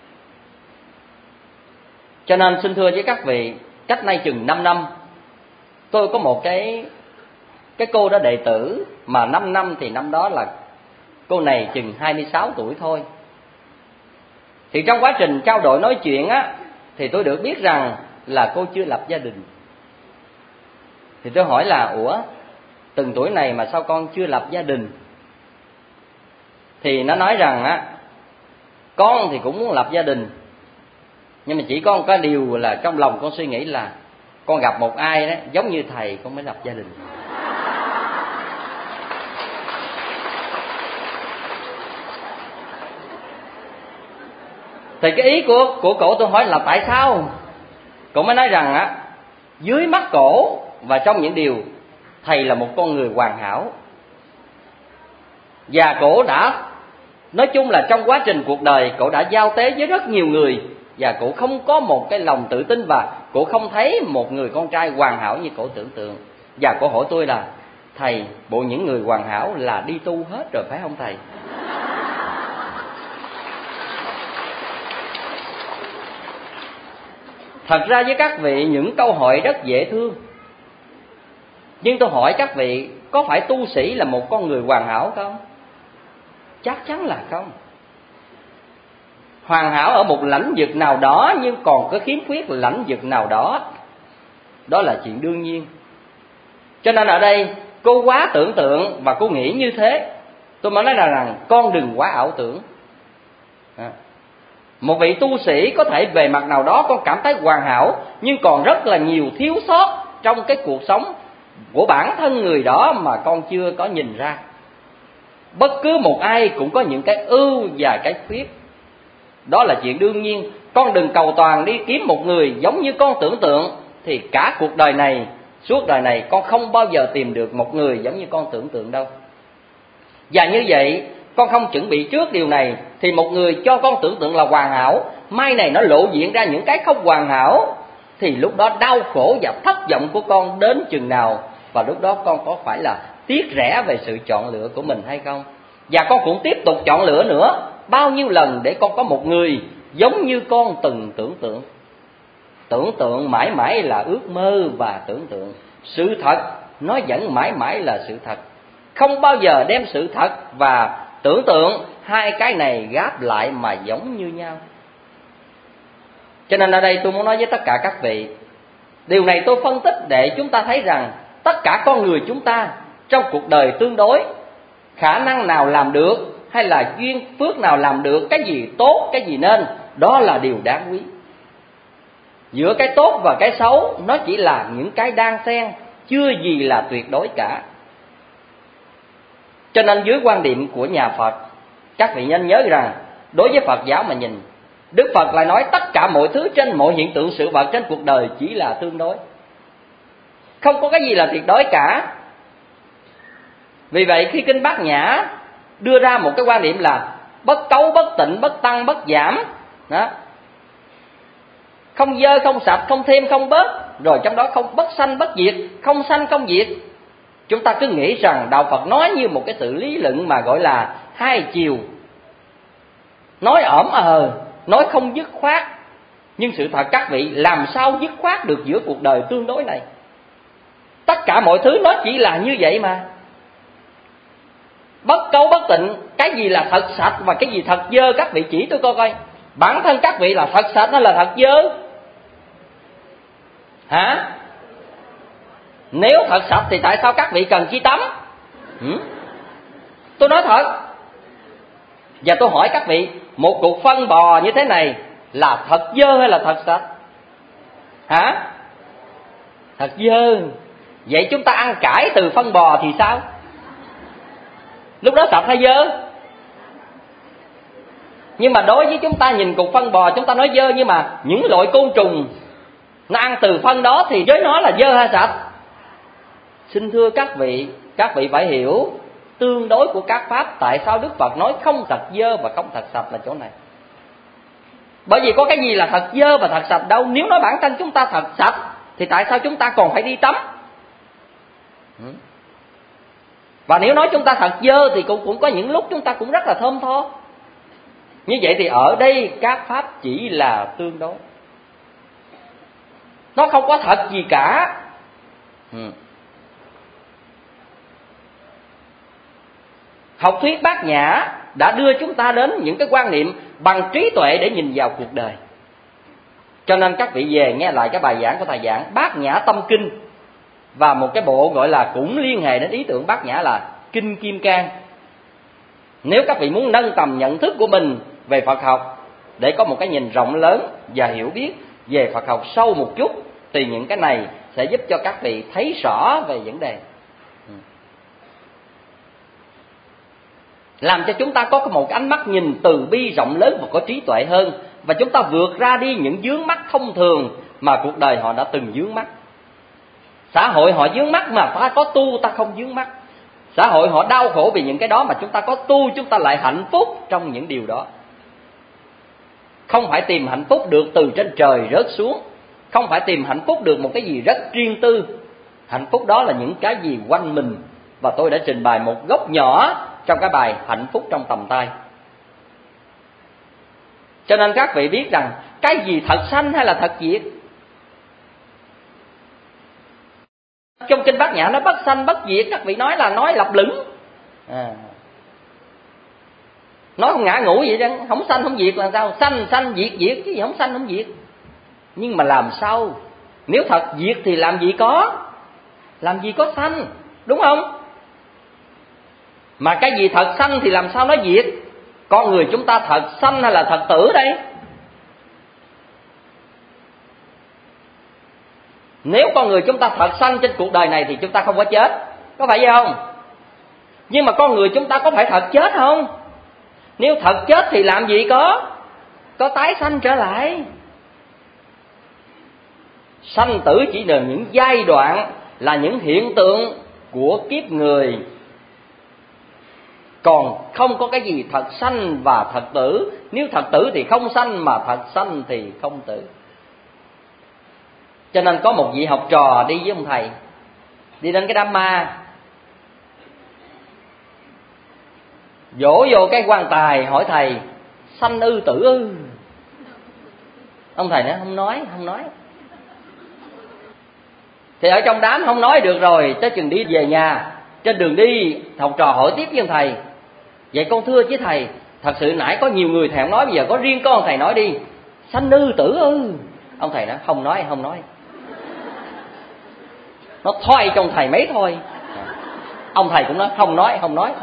Cho nên xin thưa với các vị, cách nay chừng năm năm, tôi có một cái cái cô đó đệ tử, mà năm năm thì năm đó là cô này chừng hai mươi sáu tuổi thôi. Thì trong quá trình trao đổi nói chuyện á, thì tôi được biết rằng là cô chưa lập gia đình. Thì tôi hỏi là ủa, từng tuổi này mà sao con chưa lập gia đình? Thì nó nói rằng á, con thì cũng muốn lập gia đình, nhưng mà chỉ có một cái điều là trong lòng con suy nghĩ là con gặp một ai đó giống như thầy con mới lập gia đình. Thì cái ý của của cổ tôi hỏi là tại sao? Cổ mới nói rằng á, dưới mắt cổ và trong những điều, thầy là một con người hoàn hảo. Và cổ đã, nói chung là trong quá trình cuộc đời, cổ đã giao tế với rất nhiều người, và cổ không có một cái lòng tự tin, và cổ không thấy một người con trai hoàn hảo như cổ tưởng tượng. Và cổ hỏi tôi là: thầy, bộ những người hoàn hảo là đi tu hết rồi phải không thầy? Thật ra với các vị, những câu hỏi rất dễ thương. Nhưng tôi hỏi các vị, có phải tu sĩ là một con người hoàn hảo không? Chắc chắn là không. Hoàn hảo ở một lãnh vực nào đó, nhưng còn có khiếm khuyết lãnh vực nào đó, đó là chuyện đương nhiên. Cho nên ở đây cô quá tưởng tượng và cô nghĩ như thế. Tôi mới nói là rằng con đừng quá ảo tưởng. à. Một vị tu sĩ có thể về mặt nào đó con cảm thấy hoàn hảo, nhưng còn rất là nhiều thiếu sót trong cái cuộc sống của bản thân người đó mà con chưa có nhìn ra. Bất cứ một ai cũng có những cái ưu và cái khuyết, đó là chuyện đương nhiên. Con đừng cầu toàn đi kiếm một người giống như con tưởng tượng, thì cả cuộc đời này, suốt đời này con không bao giờ tìm được một người giống như con tưởng tượng đâu. Và như vậy, con không chuẩn bị trước điều này, thì một người cho con tưởng tượng là hoàn hảo, mai này nó lộ diện ra những cái không hoàn hảo, thì lúc đó đau khổ và thất vọng của con đến chừng nào, và lúc đó con có phải là tiếc rẻ về sự chọn lựa của mình hay không? Và con cũng tiếp tục chọn lựa nữa, bao nhiêu lần để con có một người giống như con từng tưởng tượng. Tưởng tượng mãi mãi là ước mơ và tưởng tượng. Sự thật nó vẫn mãi mãi là sự thật. Không bao giờ đem sự thật và tưởng tượng hai cái này gáp lại mà giống như nhau. Cho nên ở đây tôi muốn nói với tất cả các vị, điều này tôi phân tích để chúng ta thấy rằng tất cả con người chúng ta trong cuộc đời tương đối, khả năng nào làm được hay là duyên phước nào làm được, cái gì tốt, cái gì nên, đó là điều đáng quý. Giữa cái tốt và cái xấu, nó chỉ là những cái đan xen, chưa gì là tuyệt đối cả. Cho nên dưới quan điểm của nhà Phật, các vị nên nhớ rằng, đối với Phật giáo mà nhìn, Đức Phật lại nói tất cả mọi thứ trên mọi hiện tượng sự vật trên cuộc đời chỉ là tương đối, không có cái gì là tuyệt đối cả. Vì vậy khi Kinh Bát Nhã đưa ra một cái quan điểm là bất cấu, bất tịnh, bất tăng, bất giảm, đó, không dơ, không sạch, không thêm, không bớt, rồi trong đó không bất sanh, bất diệt, không sanh, không diệt. Chúng ta cứ nghĩ rằng Đạo Phật nói như một cái sự lý luận mà gọi là hai chiều, nói ỏm ờ, nói không dứt khoát. Nhưng sự thật các vị, làm sao dứt khoát được giữa cuộc đời tương đối này? Tất cả mọi thứ nó chỉ là như vậy mà. Bất cấu, bất tịnh, cái gì là thật sạch và cái gì thật dơ, các vị chỉ tôi coi coi. Bản thân các vị là thật sạch hay là thật dơ? Hả? Nếu thật sạch thì tại sao các vị cần chi tắm? Ừ? Tôi nói thật. Và tôi hỏi các vị, một cục phân bò như thế này là thật dơ hay là thật sạch? Hả? Thật dơ. Vậy chúng ta ăn cải từ phân bò thì sao? Lúc đó sạch hay dơ? Nhưng mà đối với chúng ta nhìn cục phân bò chúng ta nói dơ, nhưng mà những loại côn trùng nó ăn từ phân đó thì với nó là dơ hay sạch? Xin thưa các vị, các vị phải hiểu tương đối của các pháp. Tại sao Đức Phật nói không thật dơ và không thật sạch là chỗ này? Bởi vì có cái gì là thật dơ và thật sạch đâu. Nếu nói bản thân chúng ta thật sạch thì tại sao chúng ta còn phải đi tắm? Và nếu nói chúng ta thật dơ thì cũng, cũng có những lúc chúng ta cũng rất là thơm tho. Như vậy thì ở đây các pháp chỉ là tương đối, nó không có thật gì cả. ừ. Học thuyết Bát Nhã đã đưa chúng ta đến những cái quan niệm bằng trí tuệ để nhìn vào cuộc đời. Cho nên các vị về nghe lại cái bài giảng của thầy giảng Bát Nhã Tâm Kinh, và một cái bộ gọi là cũng liên hệ đến ý tưởng Bát Nhã là Kinh Kim Cang. Nếu các vị muốn nâng tầm nhận thức của mình về Phật học để có một cái nhìn rộng lớn và hiểu biết về Phật học sâu một chút, thì những cái này sẽ giúp cho các vị thấy rõ về vấn đề, làm cho chúng ta có một ánh mắt nhìn từ bi rộng lớn và có trí tuệ hơn, và chúng ta vượt ra đi những vướng mắc thông thường mà cuộc đời họ đã từng vướng mắc. Xã hội họ vướng mắc mà ta có tu ta không vướng mắc. Xã hội họ đau khổ vì những cái đó mà chúng ta có tu, chúng ta lại hạnh phúc trong những điều đó. không phải tìm hạnh phúc được từ trên trời rớt xuống, không phải tìm hạnh phúc được một cái gì rất riêng tư. Hạnh phúc đó là những cái gì quanh mình, và tôi đã trình bày một góc nhỏ trong cái bài Hạnh phúc trong tầm tay. Cho nên các vị biết rằng cái gì thật sanh hay là thật diệt. Trong kinh Bát Nhã nó bất sanh bất diệt, các vị nói là nói lặp lửng, à. nói không ngã ngũ vậy đó, không sanh không diệt là sao? Sanh sanh diệt diệt, cái gì không sanh không diệt. Nhưng mà làm sao? Nếu thật diệt thì làm gì có, làm gì có sanh, đúng không? Mà cái gì thật sanh thì làm sao nó diệt? Con người chúng ta thật sanh hay là thật tử đây? Nếu con người chúng ta thật sanh trên cuộc đời này thì chúng ta không có chết, có phải vậy không? Nhưng mà con người chúng ta có phải thật chết không? Nếu thật chết thì làm gì có có tái sanh trở lại. Sanh tử chỉ là những giai đoạn, là những hiện tượng của kiếp người, còn không có cái gì thật sanh và thật tử. Nếu thật tử thì không sanh, mà thật sanh thì không tử. Cho nên có một vị học trò đi với ông thầy, đi đến cái đám ma, dỗ vô cái quan tài hỏi thầy sanh ư tử ư. Ông thầy nói không nói, không nói. Thì ở trong đám không nói được rồi, tới chừng đi về nhà, trên đường đi học trò hỏi tiếp với ông thầy, vậy con thưa với thầy, thật sự nãy có nhiều người thầy không nói, bây giờ có riêng con thầy nói đi, sanh ư tử ư. Ông thầy nói không nói, không nói. Nó thoai trong thầy mấy thôi. Ông thầy cũng nói không nói, không nói.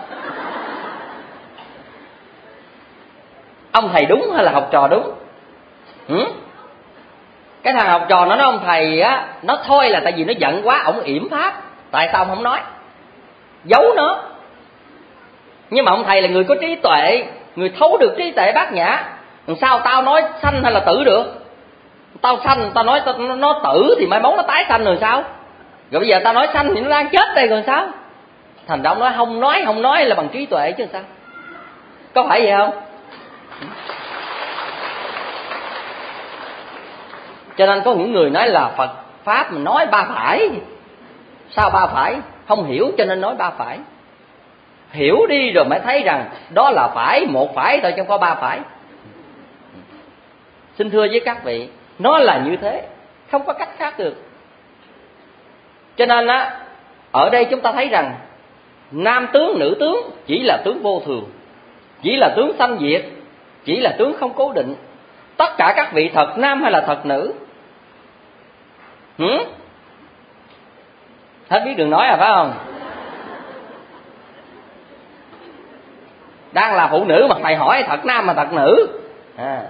Ông thầy đúng hay là học trò đúng? Ừ? Cái thằng học trò nó nói ông thầy á, nó thôi là tại vì nó giận quá, ổng yểm pháp. Tại sao ông không nói? Giấu nó. Nhưng mà ông thầy là người có trí tuệ, người thấu được trí tuệ bát nhã. Làm sao tao nói sanh hay là tử được? Tao sanh, tao nói tao, nó tử thì mai mốt nó tái sanh rồi sao? Rồi bây giờ tao nói sanh thì nó đang chết đây rồi sao? Thành ra ông nói không nói, không nói là bằng trí tuệ chứ sao? Có phải vậy không? Cho nên có những người nói là Phật Pháp mình nói ba phải. Sao ba phải? Không hiểu cho nên nói ba phải. Hiểu đi rồi mới thấy rằng đó là phải, một phải thôi chứ không có ba phải. Xin thưa với các vị, nó là như thế, không có cách khác được. Cho nên á, ở đây chúng ta thấy rằng nam tướng, nữ tướng chỉ là tướng vô thường, chỉ là tướng sanh diệt, chỉ là tướng không cố định. Tất cả các vị thật nam hay là thật nữ? Hử? Hết biết đừng nói à, phải không? Đang là phụ nữ mà thầy hỏi thật nam mà thật nữ à.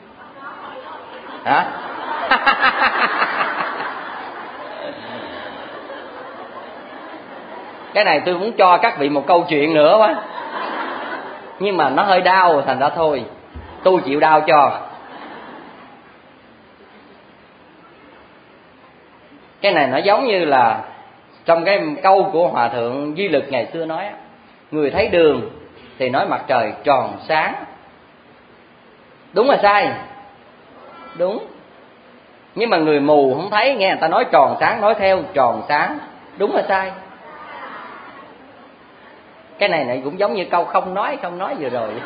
Hả? Cái này tôi muốn cho các vị một câu chuyện nữa quá, nhưng mà nó hơi đau, thành ra thôi tôi chịu đau cho. Cái này nó giống như là trong cái câu của Hòa thượng Duy Lực ngày xưa nói, người thấy đường thì nói mặt trời tròn sáng. Đúng là sai? Đúng. Nhưng mà người mù không thấy, nghe người ta nói tròn sáng nói theo tròn sáng. Đúng là sai? Cái này này cũng giống như câu không nói không nói vừa rồi.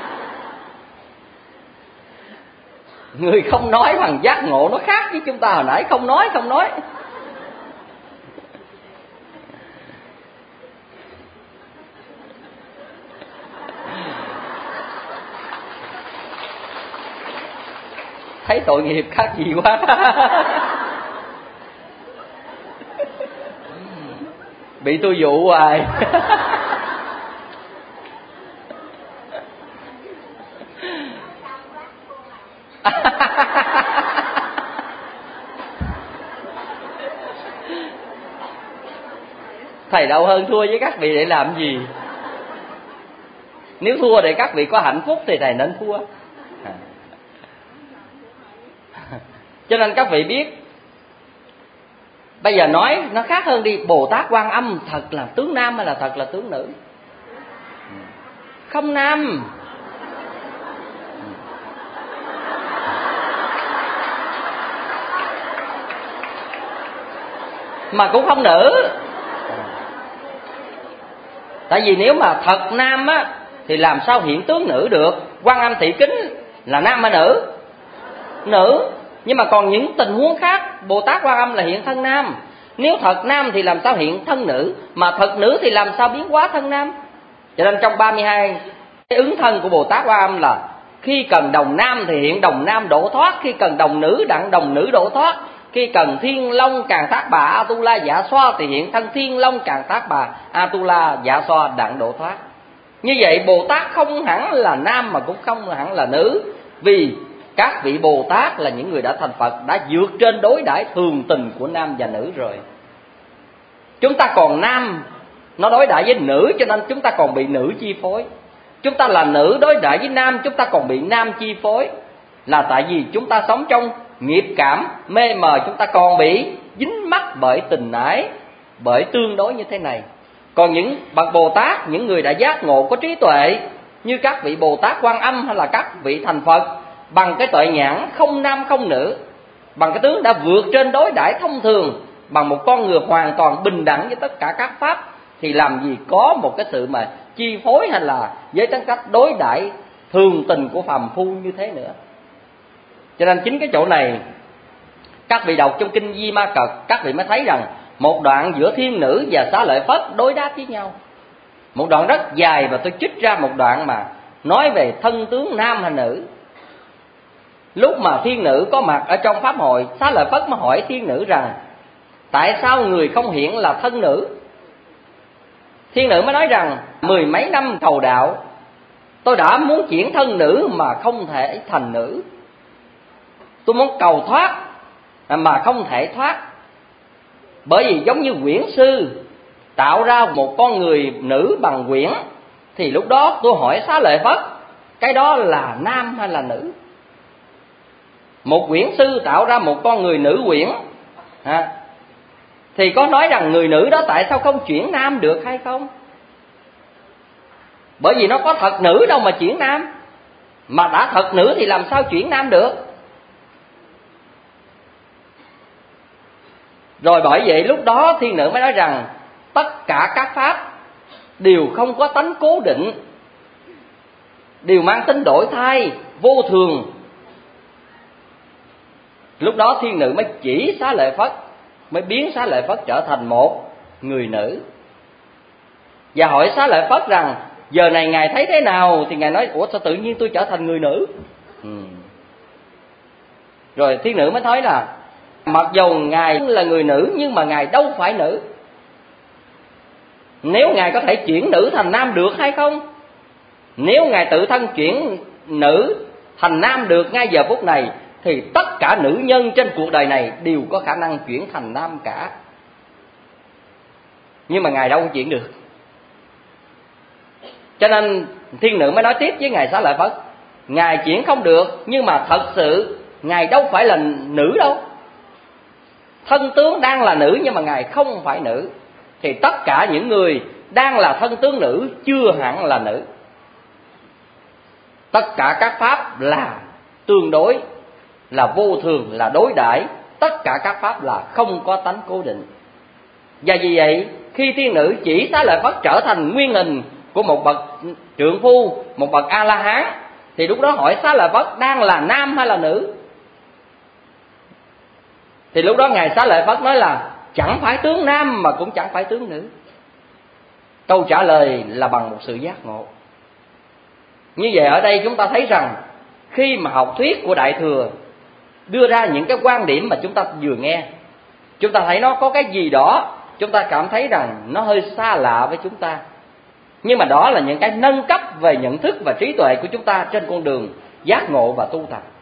Người không nói bằng giác ngộ nó khác với chúng ta hồi nãy không nói không nói. Thấy tội nghiệp khác gì quá. Bị tôi dụ hoài. Thầy đâu hơn thua với các vị để làm gì? Nếu thua để các vị có hạnh phúc thì thầy nên thua. Cho nên các vị biết, bây giờ nói nó khác hơn đi. Bồ Tát Quan Âm thật là tướng nam hay là thật là tướng nữ? Không nam. mà cũng không nữ. Tại vì nếu mà thật nam á thì làm sao hiện tướng nữ được? Quan Âm Thị Kính là nam hay nữ? Nữ. Nhưng mà còn những tình huống khác, Bồ Tát Quan Âm là hiện thân nam. Nếu thật nam thì làm sao hiện thân nữ, mà thật nữ thì làm sao biến hóa thân nam? Cho nên trong ba mươi hai cái ứng thân của Bồ Tát Quan Âm là khi cần đồng nam thì hiện đồng nam độ thoát, khi cần đồng nữ đặng đồng nữ độ thoát, khi cần thiên long càng thác bà Atula dạ xoa thì hiện thân thiên long càng thác bà Atula dạ xoa đặng độ thoát. Như vậy Bồ Tát không hẳn là nam mà cũng không hẳn là nữ, vì các vị Bồ Tát là những người đã thành Phật, đã vượt trên đối đãi thường tình của nam và nữ rồi. Chúng ta còn nam nó đối đãi với nữ, cho nên chúng ta còn bị nữ chi phối. Chúng ta là nữ đối đãi với nam, chúng ta còn bị nam chi phối. Là tại vì chúng ta sống trong nghiệp cảm mê mờ, chúng ta còn bị dính mắc bởi tình ái, bởi tương đối như thế này. Còn những bậc Bồ Tát, những người đã giác ngộ có trí tuệ, như các vị Bồ Tát Quan Âm hay là các vị thành Phật, bằng cái tuệ nhãn không nam không nữ, bằng cái tướng đã vượt trên đối đãi thông thường, bằng một con người hoàn toàn bình đẳng với tất cả các pháp, thì làm gì có một cái sự mà chi phối hay là với tính cách đối đãi thường tình của phàm phu như thế nữa. Cho nên chính cái chỗ này các vị đọc trong kinh Di Ma Cật, các vị mới thấy rằng một đoạn giữa thiên nữ và Xá Lợi Phất đối đáp với nhau. Một đoạn rất dài, và tôi trích ra một đoạn mà nói về thân tướng nam hay nữ. Lúc mà thiên nữ có mặt ở trong pháp hội, Xá Lợi Phất mới hỏi thiên nữ rằng tại sao người không hiện là thân nữ? Thiên nữ mới nói rằng mười mấy năm cầu đạo, tôi đã muốn chuyển thân nữ mà không thể thành nữ. Tôi muốn cầu thoát mà không thể thoát. Bởi vì giống như quyển sư tạo ra một con người nữ bằng quyển, thì lúc đó tôi hỏi Xá Lợi Phất, cái đó là nam hay là nữ? Một quyển sư tạo ra một con người nữ quyển, à, thì có nói rằng người nữ đó tại sao không chuyển nam được hay không? Bởi vì nó có thật nữ đâu mà chuyển nam. Mà đã thật nữ thì làm sao chuyển nam được? Rồi bởi vậy lúc đó thiên nữ mới nói rằng tất cả các pháp đều không có tánh cố định, đều mang tính đổi thay, vô thường. Lúc đó thiên nữ mới chỉ Xá Lợi Phất, mới biến Xá Lợi Phất trở thành một người nữ. Và hỏi Xá Lợi Phất rằng giờ này Ngài thấy thế nào? Thì Ngài nói ủa sao tự nhiên tôi trở thành người nữ? ừ. Rồi thiên nữ mới nói là mặc dù Ngài là người nữ nhưng mà Ngài đâu phải nữ. Nếu Ngài có thể chuyển nữ thành nam được hay không? Nếu Ngài tự thân chuyển nữ thành nam được ngay giờ phút này, thì tất cả nữ nhân trên cuộc đời này đều có khả năng chuyển thành nam cả. Nhưng mà Ngài đâu có chuyển được. Cho nên thiên nữ mới nói tiếp với Ngài Xá Lợi Phất, Ngài chuyển không được, nhưng mà thật sự Ngài đâu phải là nữ đâu. Thân tướng đang là nữ nhưng mà Ngài không phải nữ. Thì tất cả những người đang là thân tướng nữ chưa hẳn là nữ. Tất cả các pháp là tương đối, là vô thường, là đối đãi. Tất cả các pháp là không có tánh cố định. Và vì vậy khi thiên nữ chỉ Xá Lợi Phất trở thành nguyên hình của một bậc trượng phu, một bậc A-la-hán, thì lúc đó hỏi Xá Lợi Phất đang là nam hay là nữ? Thì lúc đó Ngài Xá Lợi Phất nói là chẳng phải tướng nam mà cũng chẳng phải tướng nữ. Câu trả lời là bằng một sự giác ngộ. Như vậy ở đây chúng ta thấy rằng khi mà học thuyết của Đại Thừa đưa ra những cái quan điểm mà chúng ta vừa nghe, chúng ta thấy nó có cái gì đó chúng ta cảm thấy rằng nó hơi xa lạ với chúng ta. Nhưng mà đó là những cái nâng cấp về nhận thức và trí tuệ của chúng ta trên con đường giác ngộ và tu tập.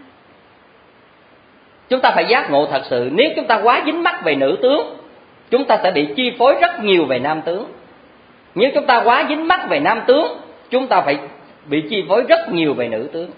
Chúng ta phải giác ngộ thật sự. Nếu chúng ta quá dính mắc về nữ tướng, chúng ta sẽ bị chi phối rất nhiều về nam tướng. Nếu chúng ta quá dính mắc về nam tướng, chúng ta phải bị chi phối rất nhiều về nữ tướng.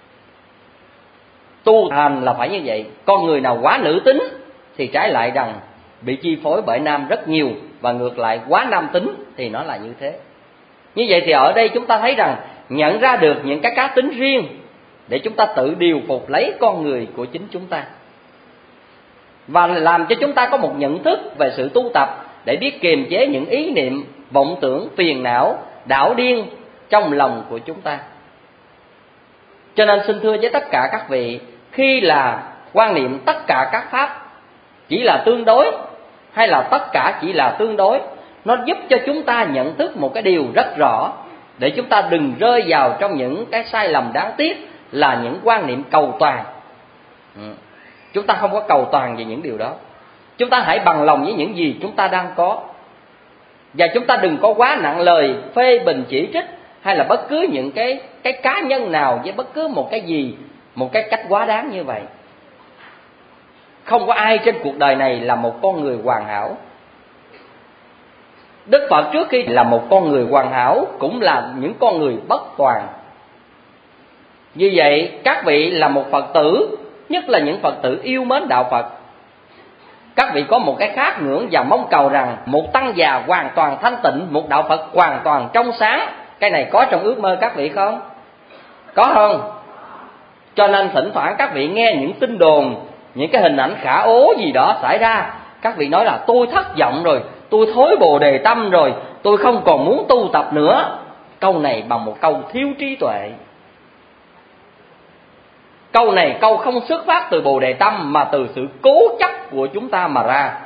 Tu hành là phải như vậy. Con người nào quá nữ tính thì trái lại rằng bị chi phối bởi nam rất nhiều, và ngược lại quá nam tính thì nó là như thế. Như vậy thì ở đây chúng ta thấy rằng nhận ra được những cái cá tính riêng để chúng ta tự điều phục lấy con người của chính chúng ta. và làm cho chúng ta có một nhận thức về sự tu tập để biết kiềm chế những ý niệm, vọng tưởng, phiền não, đảo điên trong lòng của chúng ta. Cho nên xin thưa với tất cả các vị, khi là quan niệm tất cả các pháp chỉ là tương đối, hay là tất cả chỉ là tương đối, nó giúp cho chúng ta nhận thức một cái điều rất rõ, để chúng ta đừng rơi vào trong những cái sai lầm đáng tiếc là những quan niệm cầu toàn. Chúng ta không có cầu toàn về những điều đó. Chúng ta hãy bằng lòng với những gì chúng ta đang có, và chúng ta đừng có quá nặng lời phê bình chỉ trích, hay là bất cứ những cái cái cá nhân nào với bất cứ một cái gì, một cái cách quá đáng như vậy. Không có ai trên cuộc đời này là một con người hoàn hảo. Đức Phật trước khi là một con người hoàn hảo cũng là những con người bất toàn. Như vậy các vị là một Phật tử, nhất là những Phật tử yêu mến đạo Phật, các vị có một cái khát ngưỡng và mong cầu rằng một tăng già hoàn toàn thanh tịnh, một đạo Phật hoàn toàn trong sáng. Cái này có trong ước mơ các vị không? Có không? Cho nên thỉnh thoảng các vị nghe những tin đồn, những cái hình ảnh khả ố gì đó xảy ra, các vị nói là tôi thất vọng rồi, tôi thối bồ đề tâm rồi, tôi không còn muốn tu tập nữa. Câu này bằng một câu thiếu trí tuệ. Câu này câu không xuất phát từ bồ đề tâm, mà từ sự cố chấp của chúng ta mà ra.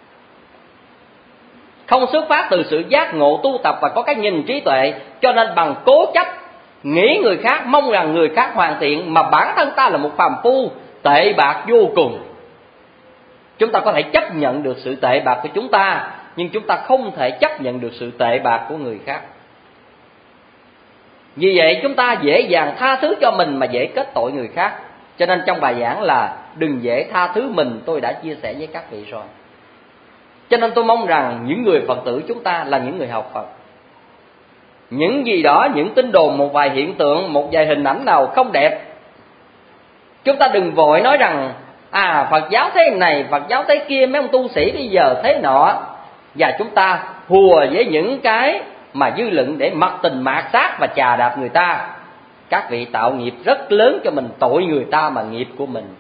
Không xuất phát từ sự giác ngộ tu tập và có cái nhìn trí tuệ, cho nên bằng cố chấp nghĩ người khác, mong rằng người khác hoàn thiện, mà bản thân ta là một phàm phu tệ bạc vô cùng. Chúng ta có thể chấp nhận được sự tệ bạc của chúng ta, nhưng chúng ta không thể chấp nhận được sự tệ bạc của người khác. Vì vậy chúng ta dễ dàng tha thứ cho mình mà dễ kết tội người khác. Cho nên trong bài giảng là đừng dễ tha thứ mình, tôi đã chia sẻ với các vị rồi. Cho nên tôi mong rằng những người Phật tử chúng ta là những người học Phật. Những gì đó, những tin đồn, một vài hiện tượng, một vài hình ảnh nào không đẹp, chúng ta đừng vội nói rằng à Phật giáo thế này, Phật giáo thế kia, mấy ông tu sĩ bây giờ thế nọ, và chúng ta hùa với những cái mà dư luận để mặc tình mạt sát và chà đạp người ta. Các vị tạo nghiệp rất lớn cho mình, tội người ta mà nghiệp của mình.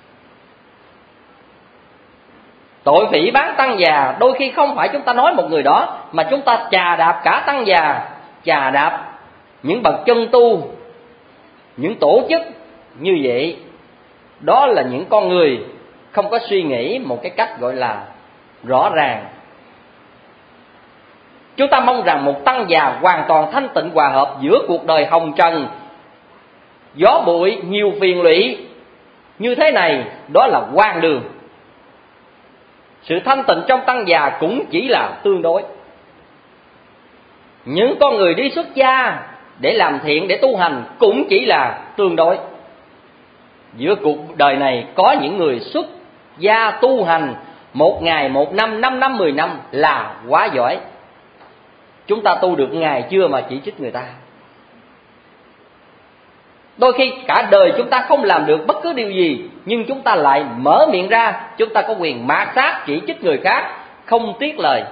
Tội phỉ báng tăng già, đôi khi không phải chúng ta nói một người đó, mà chúng ta chà đạp cả tăng già, chà đạp những bậc chân tu, những tổ chức như vậy. Đó là những con người không có suy nghĩ một cái cách gọi là rõ ràng. Chúng ta mong rằng một tăng già hoàn toàn thanh tịnh hòa hợp giữa cuộc đời hồng trần, gió bụi, nhiều phiền lụy như thế này, đó là hoang đường. Sự thanh tịnh trong tăng già cũng chỉ là tương đối. Những con người đi xuất gia để làm thiện, để tu hành cũng chỉ là tương đối. Giữa cuộc đời này có những người xuất gia tu hành một ngày, một năm, năm năm, mười năm là quá giỏi. Chúng ta tu được ngày chưa mà chỉ trích người ta. Đôi khi cả đời chúng ta không làm được bất cứ điều gì, nhưng chúng ta lại mở miệng ra, chúng ta có quyền mạt sát chỉ trích người khác, không tiếc lời.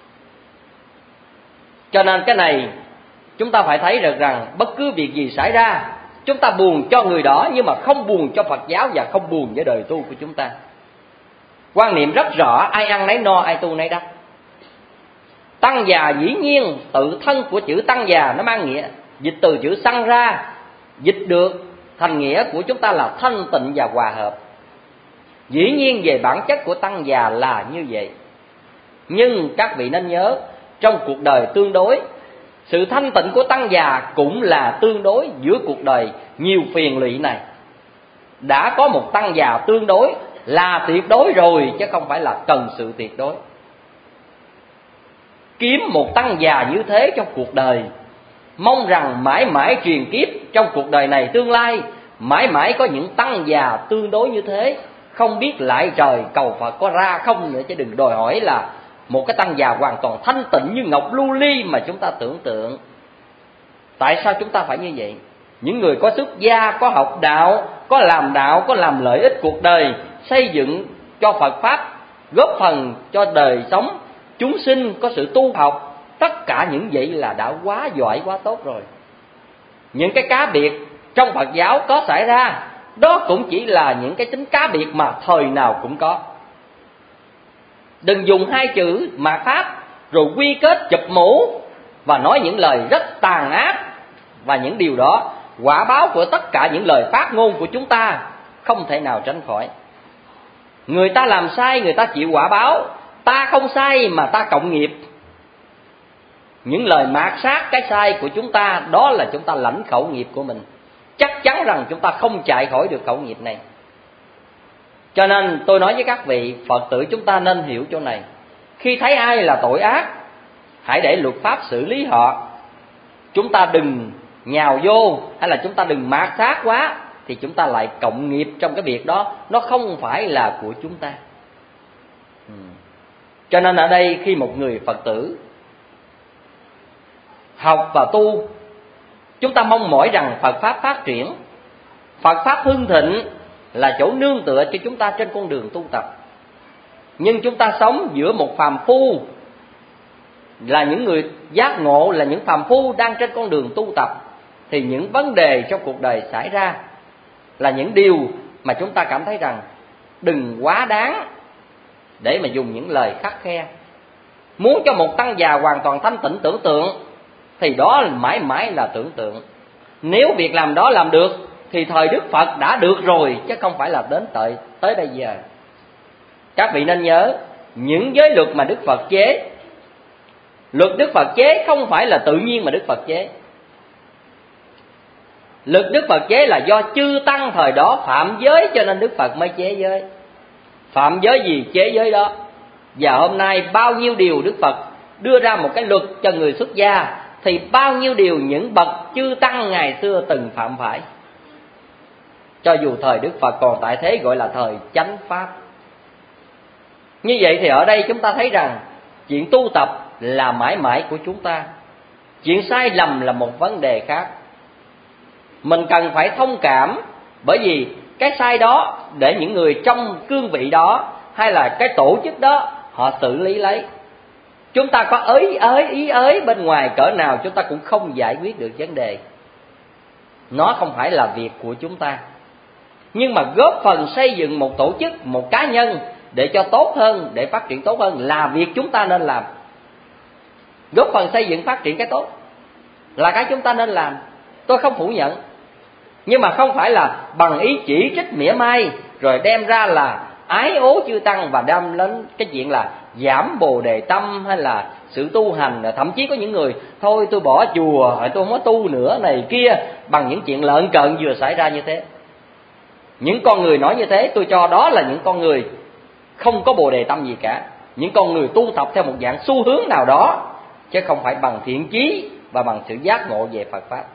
Cho nên cái này chúng ta phải thấy được rằng bất cứ việc gì xảy ra, chúng ta buồn cho người đó, nhưng mà không buồn cho Phật giáo và không buồn với đời tu của chúng ta. Quan niệm rất rõ, ai ăn nấy no, ai tu nấy đắc. Tăng già dĩ nhiên tự thân của chữ tăng già nó mang nghĩa, dịch từ chữ sanh ra, dịch được thành nghĩa của chúng ta là thanh tịnh và hòa hợp. Dĩ nhiên về bản chất của tăng già là như vậy. Nhưng các vị nên nhớ, trong cuộc đời tương đối, sự thanh tịnh của tăng già cũng là tương đối giữa cuộc đời nhiều phiền lụy này. Đã có một tăng già tương đối là tuyệt đối rồi, chứ không phải là cần sự tuyệt đối. Kiếm một tăng già như thế trong cuộc đời, mong rằng mãi mãi truyền kiếp trong cuộc đời này tương lai, mãi mãi có những tăng già tương đối như thế. Không biết lại trời cầu Phật có ra không nữa, chứ đừng đòi hỏi là một cái tăng già hoàn toàn thanh tịnh như ngọc lưu ly mà chúng ta tưởng tượng. Tại sao chúng ta phải như vậy? Những người có xuất gia, có học đạo, có làm đạo, có làm lợi ích cuộc đời, xây dựng cho Phật Pháp, góp phần cho đời sống chúng sinh có sự tu học, tất cả những vậy là đã quá giỏi, quá tốt rồi. Những cái cá biệt trong Phật giáo có xảy ra, đó cũng chỉ là những cái tính cá biệt mà thời nào cũng có. Đừng dùng hai chữ mạt pháp rồi quy kết chụp mũ và nói những lời rất tàn ác. Và những điều đó, quả báo của tất cả những lời phát ngôn của chúng ta không thể nào tránh khỏi. Người ta làm sai người ta chịu quả báo, ta không sai mà ta cộng nghiệp. Những lời mạt sát cái sai của chúng ta, đó là chúng ta lãnh khẩu nghiệp của mình. Chắc chắn rằng chúng ta không chạy khỏi được khẩu nghiệp này. Cho nên tôi nói với các vị Phật tử, chúng ta nên hiểu chỗ này. Khi thấy ai là tội ác, hãy để luật pháp xử lý họ. Chúng ta đừng nhào vô, hay là chúng ta đừng mạt sát quá, thì chúng ta lại cộng nghiệp trong cái việc đó. Nó không phải là của chúng ta. ừ. Cho nên ở đây khi một người Phật tử học và tu, chúng ta mong mỏi rằng Phật Pháp phát triển, Phật Pháp hưng thịnh là chỗ nương tựa cho chúng ta trên con đường tu tập. Nhưng chúng ta sống giữa một phàm phu, là những người giác ngộ, là những phàm phu đang trên con đường tu tập, thì những vấn đề trong cuộc đời xảy ra là những điều mà chúng ta cảm thấy rằng đừng quá đáng để mà dùng những lời khắt khe. Muốn cho một tăng già hoàn toàn thanh tịnh tưởng tượng thì đó mãi mãi là tưởng tượng. Nếu việc làm đó làm được thì thời Đức Phật đã được rồi, chứ không phải là đến tới, tới bây giờ. Các vị nên nhớ, những giới luật mà Đức Phật chế, luật Đức Phật chế không phải là tự nhiên mà Đức Phật chế. Luật Đức Phật chế là do chư tăng thời đó phạm giới, cho nên Đức Phật mới chế giới. Phạm giới gì chế giới đó. Và hôm nay bao nhiêu điều Đức Phật đưa ra một cái luật cho người xuất gia, thì bao nhiêu điều những bậc chư tăng ngày xưa từng phạm phải. Cho dù thời Đức Phật còn tại thế gọi là thời chánh pháp. Như vậy thì ở đây chúng ta thấy rằng chuyện tu tập là mãi mãi của chúng ta. Chuyện sai lầm là một vấn đề khác. Mình cần phải thông cảm, bởi vì cái sai đó để những người trong cương vị đó hay là cái tổ chức đó họ xử lý lấy. Chúng ta có ới ới ý ới bên ngoài cỡ nào chúng ta cũng không giải quyết được vấn đề. Nó không phải là việc của chúng ta. Nhưng mà góp phần xây dựng một tổ chức, một cá nhân để cho tốt hơn, để phát triển tốt hơn là việc chúng ta nên làm. Góp phần xây dựng phát triển cái tốt là cái chúng ta nên làm. Tôi không phủ nhận. Nhưng mà không phải là bằng ý chỉ trích mỉa mai rồi đem ra là ái ố chư tăng và đem đến cái chuyện là giảm bồ đề tâm hay là sự tu hành. Thậm chí có những người thôi tôi bỏ chùa, tôi không có tu nữa này kia, bằng những chuyện lợn cợn vừa xảy ra như thế. Những con người nói như thế tôi cho đó là những con người không có bồ đề tâm gì cả. Những con người tu tập theo một dạng xu hướng nào đó, chứ không phải bằng thiện chí và bằng sự giác ngộ về Phật Pháp.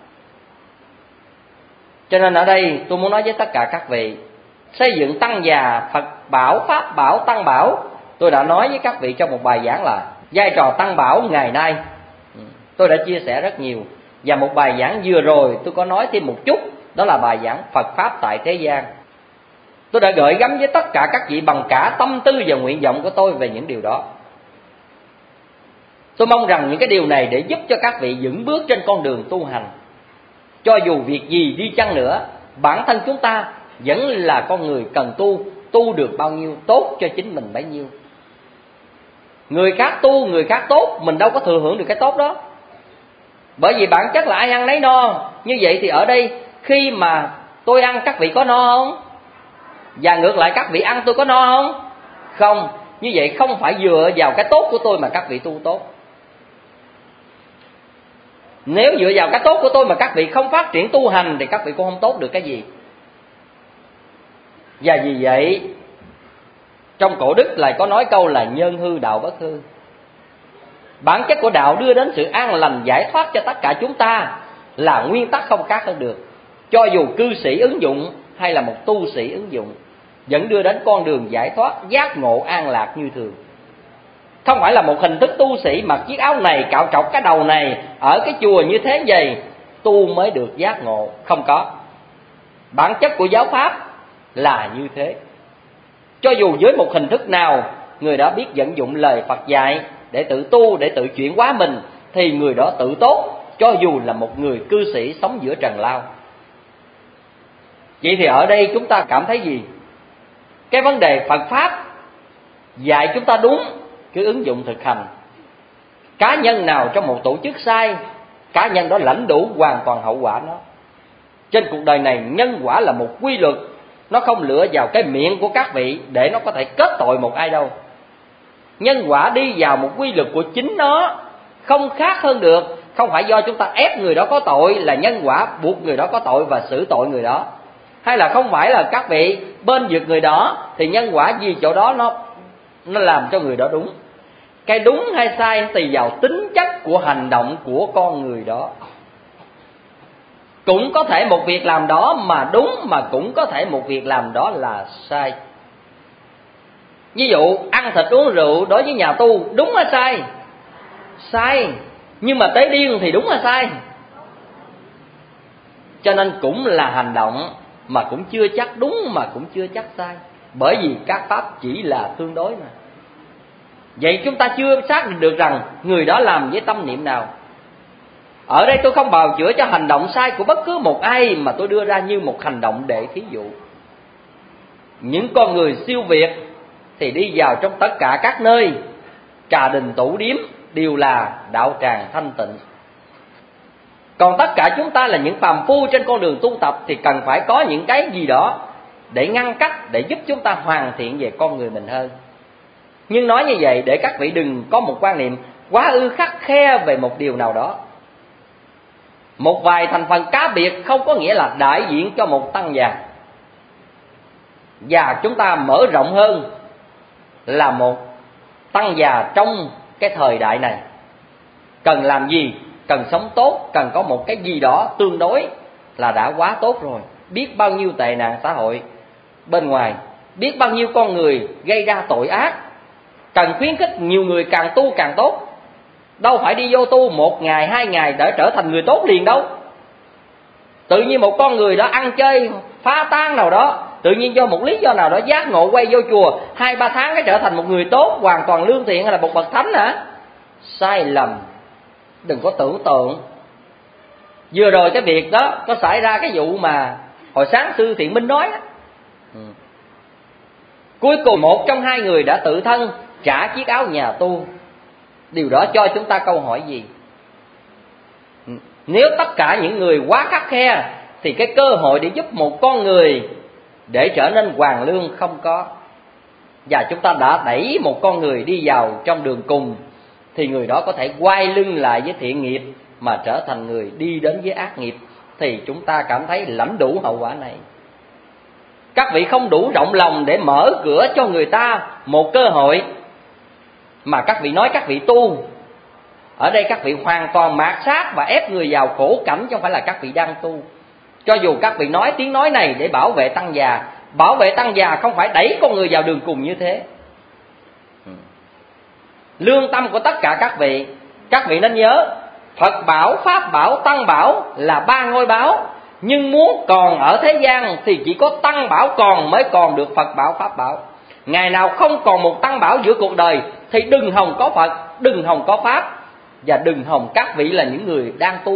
Cho nên ở đây tôi muốn nói với tất cả các vị, xây dựng tăng già, Phật bảo, Pháp bảo, Tăng bảo. Tôi đã nói với các vị trong một bài giảng là vai trò Tăng bảo ngày nay tôi đã chia sẻ rất nhiều. Và một bài giảng vừa rồi tôi có nói thêm một chút, đó là bài giảng Phật Pháp tại thế gian. Tôi đã gửi gắm với tất cả các vị bằng cả tâm tư và nguyện vọng của tôi về những điều đó. Tôi mong rằng những cái điều này để giúp cho các vị vững bước trên con đường tu hành. Cho dù việc gì đi chăng nữa, bản thân chúng ta vẫn là con người cần tu. Tu được bao nhiêu, tốt cho chính mình bấy nhiêu. Người khác tu, người khác tốt, mình đâu có thừa hưởng được cái tốt đó. Bởi vì bản chất là ai ăn nấy no. Như vậy thì ở đây khi mà tôi ăn các vị có no không? Và ngược lại các vị ăn tôi có no không? Không. Như vậy không phải dựa vào cái tốt của tôi mà các vị tu tốt. Nếu dựa vào cái tốt của tôi mà các vị không phát triển tu hành thì các vị cũng không tốt được cái gì. Và vì vậy trong cổ đức lại có nói câu là nhân hư đạo bất hư. Bản chất của đạo đưa đến sự an lành giải thoát cho tất cả chúng ta là nguyên tắc không khác hơn được. Cho dù cư sĩ ứng dụng hay là một tu sĩ ứng dụng, vẫn đưa đến con đường giải thoát, giác ngộ, an lạc như thường. Không phải là một hình thức tu sĩ mặc chiếc áo này, cạo trọc cái đầu này, ở cái chùa như thế vậy tu mới được giác ngộ. Không có. Bản chất của giáo pháp là như thế. Cho dù với một hình thức nào, người đó biết vận dụng lời Phật dạy để tự tu, để tự chuyển hóa mình, thì người đó tự tốt, cho dù là một người cư sĩ sống giữa trần lao. Vậy thì ở đây chúng ta cảm thấy gì? Cái vấn đề Phật Pháp dạy chúng ta đúng cứ ứng dụng thực hành. Cá nhân nào trong một tổ chức sai, cá nhân đó lãnh đủ hoàn toàn hậu quả nó. Trên cuộc đời này nhân quả là một quy luật, nó không lựa vào cái miệng của các vị để nó có thể kết tội một ai đâu. Nhân quả đi vào một quy luật của chính nó, không khác hơn được. Không phải do chúng ta ép người đó có tội là nhân quả buộc người đó có tội và xử tội người đó. Hay là không phải là các vị bên vực người đó thì nhân quả gì chỗ đó nó nó làm cho người đó đúng. Cái đúng hay sai tùy vào tính chất của hành động của con người đó. Cũng có thể một việc làm đó mà đúng, mà cũng có thể một việc làm đó là sai. Ví dụ ăn thịt uống rượu đối với nhà tu đúng hay sai? Sai. Nhưng mà tế điên thì đúng hay sai? Cho nên cũng là hành động mà cũng chưa chắc đúng, mà cũng chưa chắc sai. Bởi vì các pháp chỉ là tương đối mà. Vậy chúng ta chưa xác định được rằng người đó làm với tâm niệm nào. Ở đây tôi không bào chữa cho hành động sai của bất cứ một ai, mà tôi đưa ra như một hành động để thí dụ. Những con người siêu việt thì đi vào trong tất cả các nơi, trà đình tủ điếm đều là đạo tràng thanh tịnh. Còn tất cả chúng ta là những phàm phu trên con đường tu tập thì cần phải có những cái gì đó để ngăn cách, để giúp chúng ta hoàn thiện về con người mình hơn. Nhưng nói như vậy để các vị đừng có một quan niệm quá ư khắt khe về một điều nào đó. Một vài thành phần cá biệt không có nghĩa là đại diện cho một tăng già. Và chúng ta mở rộng hơn là một tăng già trong cái thời đại này. Cần làm gì? Cần sống tốt, cần có một cái gì đó tương đối là đã quá tốt rồi. Biết bao nhiêu tệ nạn xã hội bên ngoài, biết bao nhiêu con người gây ra tội ác. Cần khuyến khích nhiều người càng tu càng tốt. Đâu phải đi vô tu một ngày, hai ngày để trở thành người tốt liền đâu. Tự nhiên một con người đó ăn chơi phá tan nào đó, tự nhiên do một lý do nào đó giác ngộ quay vô chùa, hai ba tháng cái trở thành một người tốt, hoàn toàn lương thiện hay là một bậc thánh hả? Sai lầm. Đừng có tưởng tượng. Vừa rồi cái việc đó có xảy ra cái vụ mà hồi sáng sư Thiện Minh nói đó. Ừ. Cuối cùng một trong hai người đã tự thân trả chiếc áo nhà tu. Điều đó cho chúng ta câu hỏi gì? Nếu tất cả những người quá khắt khe thì cái cơ hội để giúp một con người để trở nên hoàn lương không có. Và chúng ta đã đẩy một con người đi vào trong đường cùng thì người đó có thể quay lưng lại với thiện nghiệp mà trở thành người đi đến với ác nghiệp. Thì chúng ta cảm thấy lãnh đủ hậu quả này. Các vị không đủ rộng lòng để mở cửa cho người ta một cơ hội. Mà các vị nói các vị tu. Ở đây các vị hoàn toàn mạt sát và ép người vào khổ cảnh, chứ không phải là các vị đang tu. Cho dù các vị nói tiếng nói này để bảo vệ tăng già, bảo vệ tăng già không phải đẩy con người vào đường cùng như thế. Lương tâm của tất cả các vị, các vị nên nhớ, Phật bảo, Pháp bảo, Tăng bảo là ba ngôi báo. Nhưng muốn còn ở thế gian thì chỉ có Tăng bảo còn mới còn được Phật bảo, Pháp bảo. Ngày nào không còn một Tăng bảo giữa cuộc đời thì đừng hòng có Phật, đừng hòng có Pháp, và đừng hòng các vị là những người đang tu.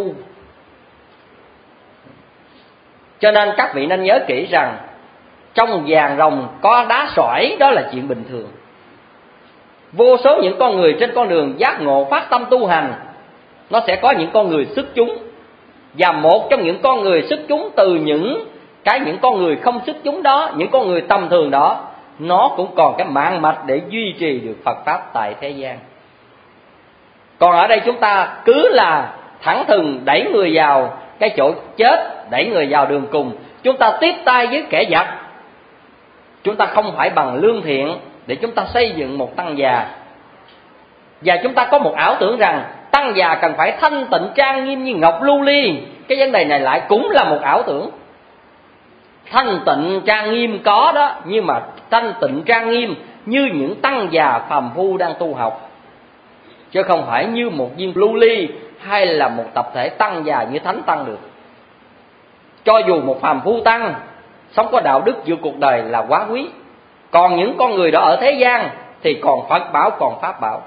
Cho nên các vị nên nhớ kỹ rằng trong vàng rồng có đá sỏi, đó là chuyện bình thường. Vô số những con người trên con đường giác ngộ phát tâm tu hành, nó sẽ có những con người xuất chúng. Và một trong những con người xuất chúng từ những cái những con người không xuất chúng đó, những con người tầm thường đó, nó cũng còn cái mạng mạch để duy trì được Phật Pháp tại thế gian. Còn ở đây chúng ta cứ là thẳng thừng đẩy người vào cái chỗ chết, đẩy người vào đường cùng. Chúng ta tiếp tay với kẻ giặc. Chúng ta không phải bằng lương thiện để chúng ta xây dựng một tăng già. Và chúng ta có một ảo tưởng rằng tăng già cần phải thanh tịnh trang nghiêm như ngọc lưu ly. Cái vấn đề này lại cũng là một ảo tưởng. Thanh tịnh trang nghiêm có đó, nhưng mà thanh tịnh trang nghiêm như những tăng già phàm phu đang tu học, chứ không phải như một viên lưu ly hay là một tập thể tăng già như thánh tăng được. Cho dù một phàm phu tăng sống có đạo đức giữa cuộc đời là quá quý. Còn những con người đó ở thế gian thì còn Phật bảo, còn Pháp bảo.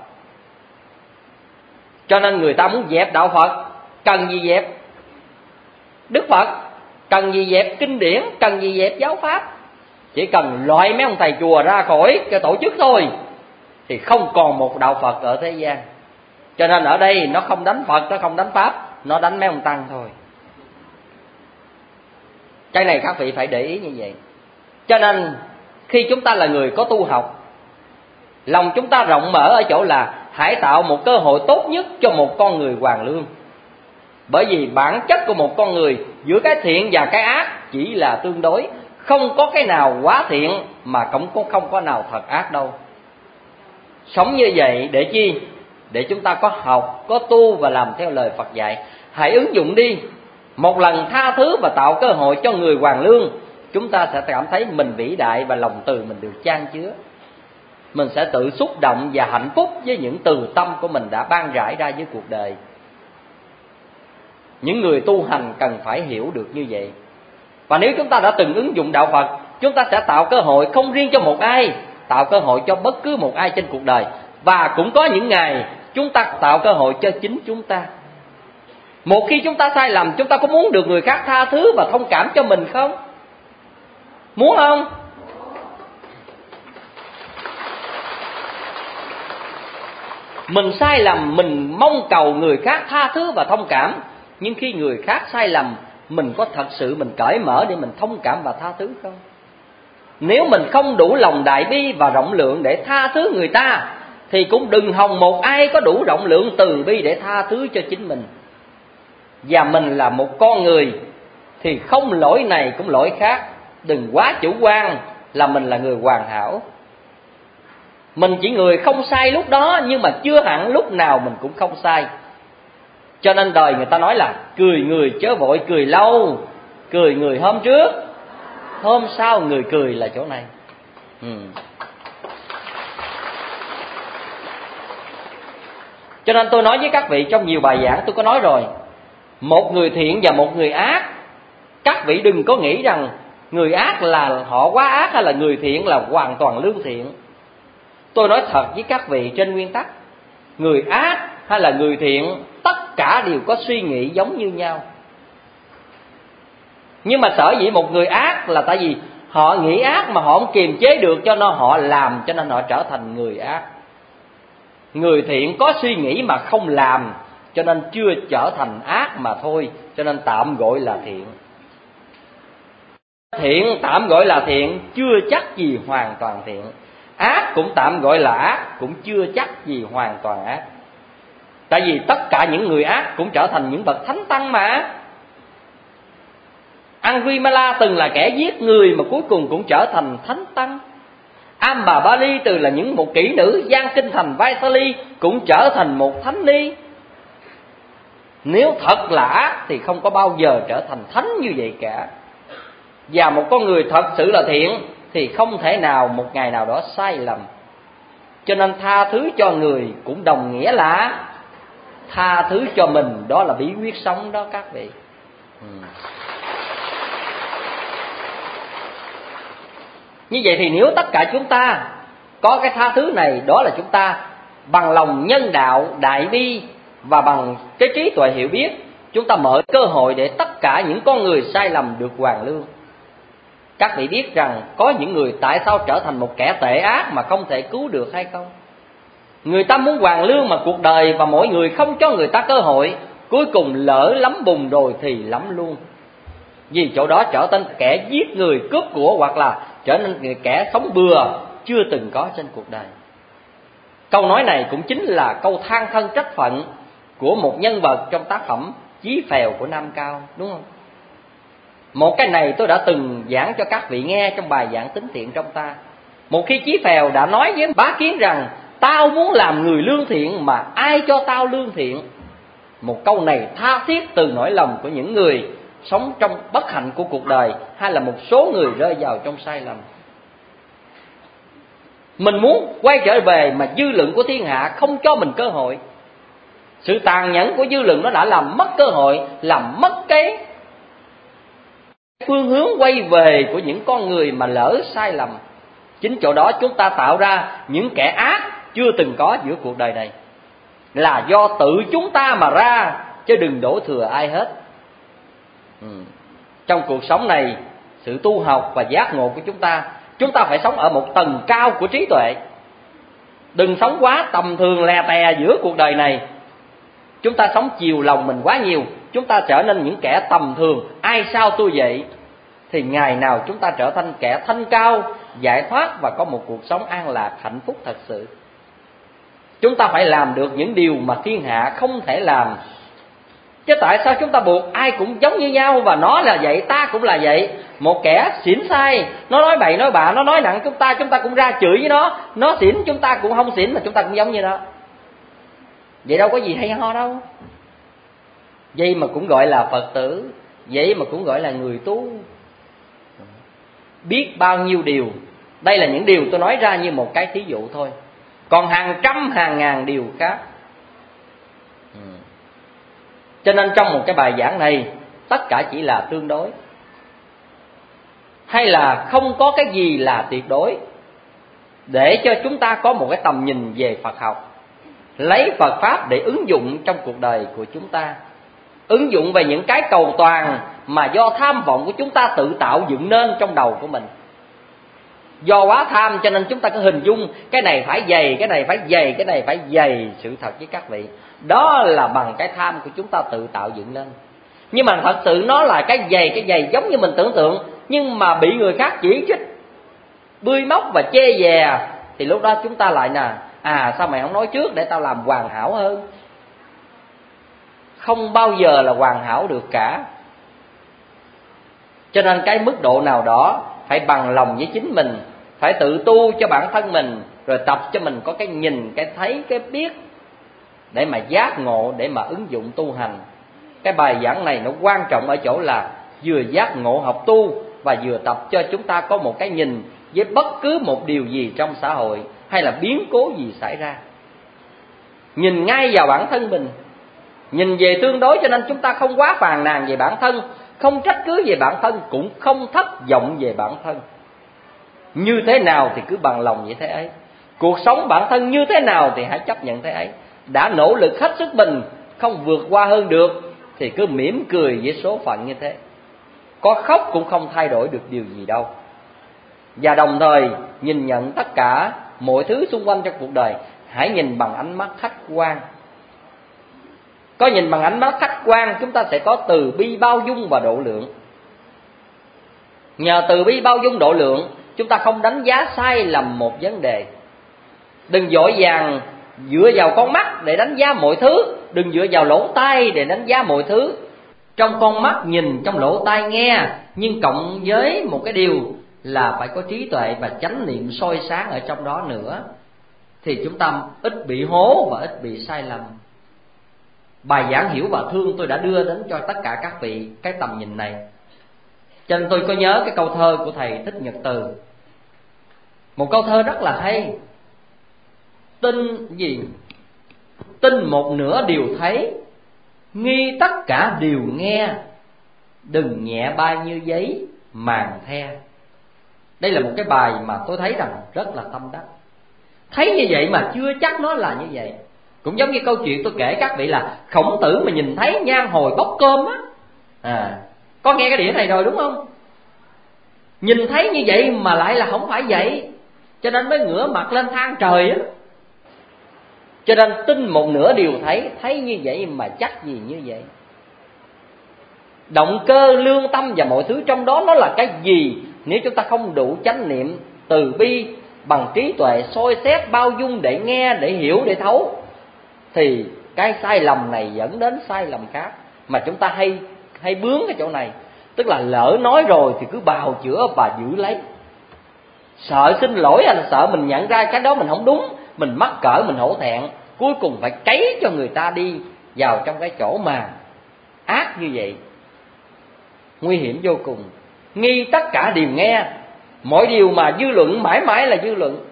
Cho nên người ta muốn dẹp đạo Phật, cần gì dẹp Đức Phật, cần gì dẹp kinh điển, cần gì dẹp giáo pháp. Chỉ cần loại mấy ông thầy chùa ra khỏi cái tổ chức thôi thì không còn một đạo Phật ở thế gian. Cho nên ở đây nó không đánh Phật, nó không đánh Pháp, nó đánh mấy ông Tăng thôi. Cái này các vị phải để ý như vậy. Cho nên khi chúng ta là người có tu học, lòng chúng ta rộng mở ở chỗ là hãy tạo một cơ hội tốt nhất cho một con người hoàn lương. Bởi vì bản chất của một con người giữa cái thiện và cái ác chỉ là tương đối, không có cái nào quá thiện mà cũng không có nào thật ác đâu. Sống như vậy để chi? Để chúng ta có học, có tu và làm theo lời Phật dạy. Hãy ứng dụng đi. Một lần tha thứ và tạo cơ hội cho người hoàn lương, chúng ta sẽ cảm thấy mình vĩ đại và lòng từ mình được chan chứa. Mình sẽ tự xúc động và hạnh phúc với những từ tâm của mình đã ban rải ra với cuộc đời. Những người tu hành cần phải hiểu được như vậy. Và nếu chúng ta đã từng ứng dụng đạo Phật, chúng ta sẽ tạo cơ hội không riêng cho một ai, tạo cơ hội cho bất cứ một ai trên cuộc đời. Và cũng có những ngày chúng ta tạo cơ hội cho chính chúng ta. Một khi chúng ta sai lầm, chúng ta có muốn được người khác tha thứ và thông cảm cho mình không? Muốn không? Mình sai lầm, mình mong cầu người khác tha thứ và thông cảm. Nhưng khi người khác sai lầm, mình có thật sự mình cởi mở để mình thông cảm và tha thứ không? Nếu mình không đủ lòng đại bi và rộng lượng để tha thứ người ta, thì cũng đừng hòng một ai có đủ rộng lượng từ bi để tha thứ cho chính mình. Và mình là một con người thì không lỗi này cũng lỗi khác. Đừng quá chủ quan là mình là người hoàn hảo. Mình chỉ người không sai lúc đó, nhưng mà chưa hẳn lúc nào mình cũng không sai. Cho nên đời người ta nói là cười người chớ vội cười lâu, cười người hôm trước, hôm sau người cười là chỗ này. ừ. Cho nên tôi nói với các vị trong nhiều bài giảng tôi có nói rồi, một người thiện và một người ác, các vị đừng có nghĩ rằng người ác là họ quá ác hay là người thiện là hoàn toàn lương thiện. Tôi nói thật với các vị trên nguyên tắc, người ác hay là người thiện tất cả đều có suy nghĩ giống như nhau. Nhưng mà sở dĩ một người ác là tại vì họ nghĩ ác mà họ không kiềm chế được, cho nên họ làm, cho nên họ trở thành người ác. Người thiện có suy nghĩ mà không làm, cho nên chưa trở thành ác mà thôi, cho nên tạm gọi là thiện. Thiện tạm gọi là thiện, chưa chắc gì hoàn toàn thiện. Ác cũng tạm gọi là ác, cũng chưa chắc gì hoàn toàn ác. Tại vì tất cả những người ác cũng trở thành những bậc thánh tăng mà. Angulimala từng là kẻ giết người mà cuối cùng cũng trở thành thánh tăng. Ambabali từ là những một kỹ nữ gian kinh thành Vaisali cũng trở thành một thánh ni. Nếu thật là ác thì không có bao giờ trở thành thánh như vậy cả. Và một con người thật sự là thiện thì không thể nào một ngày nào đó sai lầm. Cho nên tha thứ cho người cũng đồng nghĩa là tha thứ cho mình, đó là bí quyết sống đó các vị. ừ. Như vậy thì nếu tất cả chúng ta có cái tha thứ này, đó là chúng ta bằng lòng nhân đạo, đại bi và bằng cái trí tuệ hiểu biết, chúng ta mở cơ hội để tất cả những con người sai lầm được hoàn lương. Các vị biết rằng có những người tại sao trở thành một kẻ tệ ác mà không thể cứu được hay không? Người ta muốn hoàn lương mà cuộc đời và mỗi người không cho người ta cơ hội, cuối cùng lỡ lắm bùn rồi thì lắm luôn. Vì chỗ đó trở thành kẻ giết người, cướp của, hoặc là trở nên kẻ sống bừa chưa từng có trên cuộc đời. Câu nói này cũng chính là câu than thân trách phận của một nhân vật trong tác phẩm Chí Phèo của Nam Cao, đúng không? Một cái này tôi đã từng giảng cho các vị nghe trong bài giảng Tính Thiện trong ta. Một khi Chí Phèo đã nói với Bá Kiến rằng tao muốn làm người lương thiện mà ai cho tao lương thiện. Một câu này tha thiết từ nỗi lòng của những người sống trong bất hạnh của cuộc đời, hay là một số người rơi vào trong sai lầm. Mình muốn quay trở về mà dư luận của thiên hạ không cho mình cơ hội. Sự tàn nhẫn của dư luận nó đã làm mất cơ hội, làm mất cái phương hướng quay về của những con người mà lỡ sai lầm. Chính chỗ đó chúng ta tạo ra những kẻ ác chưa từng có giữa cuộc đời này, là do tự chúng ta mà ra, chứ đừng đổ thừa ai hết. ừ. Trong cuộc sống này, sự tu học và giác ngộ của chúng ta, chúng ta phải sống ở một tầng cao của trí tuệ. Đừng sống quá tầm thường lè tè giữa cuộc đời này. Chúng ta sống chiều lòng mình quá nhiều, chúng ta trở nên những kẻ tầm thường, ai sao tôi vậy, thì ngày nào chúng ta trở thành kẻ thanh cao, giải thoát và có một cuộc sống an lạc, hạnh phúc thật sự. Chúng ta phải làm được những điều mà thiên hạ không thể làm. Chứ tại sao chúng ta buộc ai cũng giống như nhau, và nó là vậy, ta cũng là vậy. Một kẻ xỉn sai, nó nói bậy nói bạ, nó nói nặng chúng ta, chúng ta cũng ra chửi với nó. Nó xỉn chúng ta cũng không xỉn, mà chúng ta cũng giống như nó. Vậy đâu có gì hay ho đâu. Vậy mà cũng gọi là Phật tử, vậy mà cũng gọi là người tu. Biết bao nhiêu điều. Đây là những điều tôi nói ra như một cái thí dụ thôi, còn hàng trăm hàng ngàn điều khác. Cho nên trong một cái bài giảng này, tất cả chỉ là tương đối, hay là không có cái gì là tuyệt đối, để cho chúng ta có một cái tầm nhìn về Phật học, lấy Phật Pháp để ứng dụng trong cuộc đời của chúng ta. Ứng dụng về những cái cầu toàn mà do tham vọng của chúng ta tự tạo dựng nên trong đầu của mình. Do quá tham cho nên chúng ta cứ hình dung cái này phải dày, cái này phải dày, cái này phải dày. Sự thật với các vị, đó là bằng cái tham của chúng ta tự tạo dựng lên. Nhưng mà thật sự nó là cái dày, cái dày giống như mình tưởng tượng, nhưng mà bị người khác chỉ trích, bươi móc và chê dè, thì lúc đó chúng ta lại nè, à sao mày không nói trước để tao làm hoàn hảo hơn. Không bao giờ là hoàn hảo được cả. Cho nên cái mức độ nào đó phải bằng lòng với chính mình, phải tự tu cho bản thân mình, rồi tập cho mình có cái nhìn, cái thấy, cái biết, để mà giác ngộ, để mà ứng dụng tu hành. Cái bài giảng này nó quan trọng ở chỗ là vừa giác ngộ học tu, và vừa tập cho chúng ta có một cái nhìn với bất cứ một điều gì trong xã hội hay là biến cố gì xảy ra. Nhìn ngay vào bản thân mình, nhìn về tương đối, cho nên chúng ta không quá phàn nàn về bản thân, không trách cứ về bản thân, cũng không thất vọng về bản thân. Như thế nào thì cứ bằng lòng như thế ấy. Cuộc sống bản thân như thế nào thì hãy chấp nhận thế ấy. Đã nỗ lực hết sức mình, không vượt qua hơn được, thì cứ mỉm cười với số phận như thế. Có khóc cũng không thay đổi được điều gì đâu. Và đồng thời nhìn nhận tất cả mọi thứ xung quanh trong cuộc đời, hãy nhìn bằng ánh mắt khách quan. Có nhìn bằng ánh mắt khách quan, chúng ta sẽ có từ bi bao dung và độ lượng. Nhờ từ bi bao dung độ lượng, chúng ta không đánh giá sai lầm một vấn đề. Đừng vội vàng dựa vào con mắt để đánh giá mọi thứ, đừng dựa vào lỗ tai để đánh giá mọi thứ. Trong con mắt nhìn, trong lỗ tai nghe, nhưng cộng với một cái điều là phải có trí tuệ và chánh niệm soi sáng ở trong đó nữa, thì chúng ta ít bị hố và ít bị sai lầm. Bài giảng Hiểu và Thương tôi đã đưa đến cho tất cả các vị cái tầm nhìn này. Cho nên tôi có nhớ cái câu thơ của thầy Thích Nhật Từ, một câu thơ rất là hay. Tin gì? Tin một nửa điều thấy, nghi tất cả điều nghe, đừng nhẹ bay như giấy màng the. Đây là một cái bài mà tôi thấy rằng rất là tâm đắc. Thấy như vậy mà chưa chắc nó là như vậy. Cũng giống như câu chuyện tôi kể các vị là Khổng Tử mà nhìn thấy nhang hồi bốc cơm á, à, có nghe cái đĩa này rồi đúng không? Nhìn thấy như vậy mà lại là không phải vậy, cho nên mới ngửa mặt lên than trời á. Cho nên tin một nửa điều thấy, thấy như vậy mà chắc gì như vậy. Động cơ, lương tâm và mọi thứ trong đó nó là cái gì? Nếu chúng ta không đủ chánh niệm, từ bi, bằng trí tuệ soi xét, bao dung để nghe, để hiểu, để thấu, thì cái sai lầm này dẫn đến sai lầm khác. Mà chúng ta hay hay bướng cái chỗ này, tức là lỡ nói rồi thì cứ bào chữa và giữ lấy. Sợ xin lỗi hay là sợ mình nhận ra cái đó mình không đúng, mình mắc cỡ, mình hổ thẹn, cuối cùng phải cấy cho người ta đi vào trong cái chỗ mà ác như vậy. Nguy hiểm vô cùng. Nghi tất cả điều nghe, mọi điều mà dư luận mãi mãi là dư luận.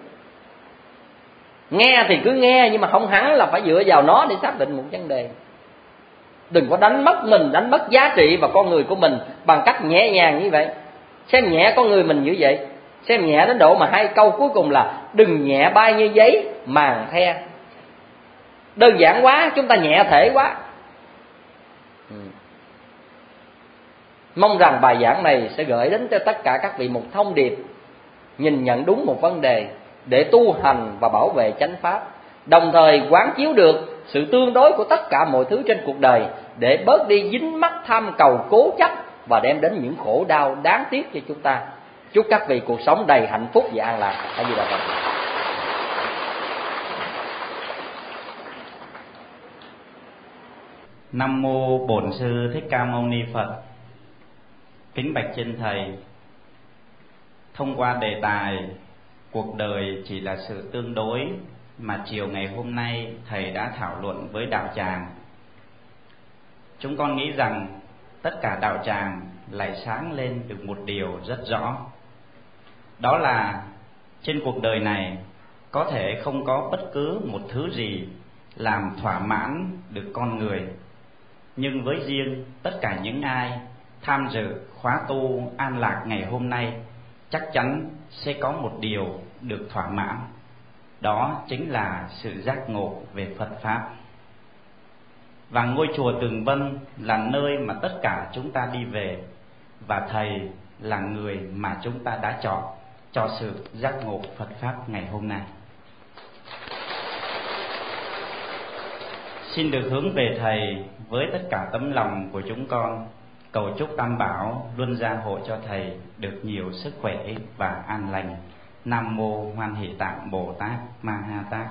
Nghe thì cứ nghe, nhưng mà không hẳn là phải dựa vào nó để xác định một vấn đề. Đừng có đánh mất mình, đánh mất giá trị và con người của mình bằng cách nhẹ nhàng như vậy. Xem nhẹ con người mình như vậy, xem nhẹ đến độ mà hai câu cuối cùng là đừng nhẹ bay như giấy màng the. Đơn giản quá, chúng ta nhẹ thể quá. ừ. Mong rằng bài giảng này sẽ gửi đến cho tất cả các vị một thông điệp, nhìn nhận đúng một vấn đề, để tu hành và bảo vệ chánh pháp, đồng thời quán chiếu được sự tương đối của tất cả mọi thứ trên cuộc đời để bớt đi dính mắc tham cầu cố chấp và đem đến những khổ đau đáng tiếc cho chúng ta. Chúc các vị cuộc sống đầy hạnh phúc và an lạc. A Di Đà Phật.
Nam mô Bổn Sư Thích Ca Mâu Ni Phật. Kính bạch trên thầy, thông qua đề tài cuộc đời chỉ là sự tương đối mà chiều ngày hôm nay thầy đã thảo luận với đạo tràng, chúng con nghĩ rằng tất cả đạo tràng lại sáng lên được một điều rất rõ. Đó là trên cuộc đời này có thể không có bất cứ một thứ gì làm thỏa mãn được con người, nhưng với riêng tất cả những ai tham dự khóa tu an lạc ngày hôm nay chắc chắn sẽ có một điều được thỏa mãn. Đó chính là sự giác ngộ về Phật Pháp. Và ngôi chùa Tường Vân là nơi mà tất cả chúng ta đi về, và thầy là người mà chúng ta đã chọn cho sự giác ngộ Phật Pháp ngày hôm nay. Xin được hướng về thầy với tất cả tấm lòng của chúng con, cầu chúc Tam Bảo luôn gia hộ cho thầy được nhiều sức khỏe và an lành. Nam mô Hoan Hỷ Tạng Bồ Tát Ma Ha Tát.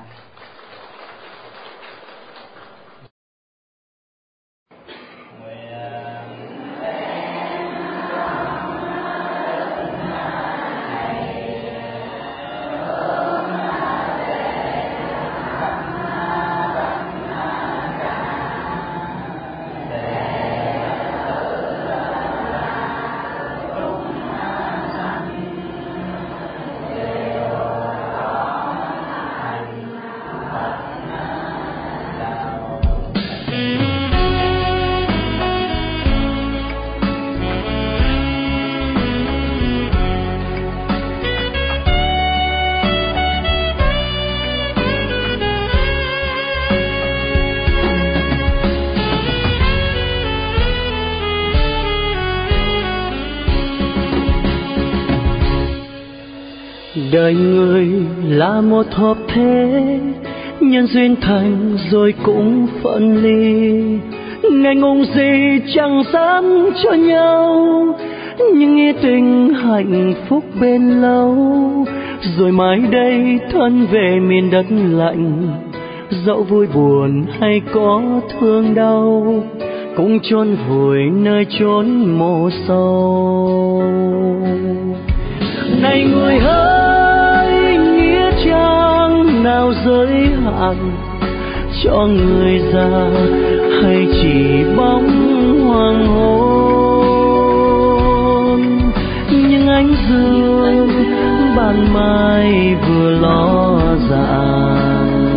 Đời người là một hợp thế, nhân duyên thành rồi cũng phân ly. Ngày ngùng gì chẳng dám cho nhau, nhưng nghĩa tình hạnh phúc bên lâu. Rồi mai đây thân về miền đất lạnh, dẫu vui buồn hay có thương đau, cũng chôn vùi nơi chốn mồ sâu. Này người hỡi, nghĩa trang nào giới hạn cho người già, hay chỉ bóng hoàng hôn? Nhưng ánh dương ban mai vừa ló dạng,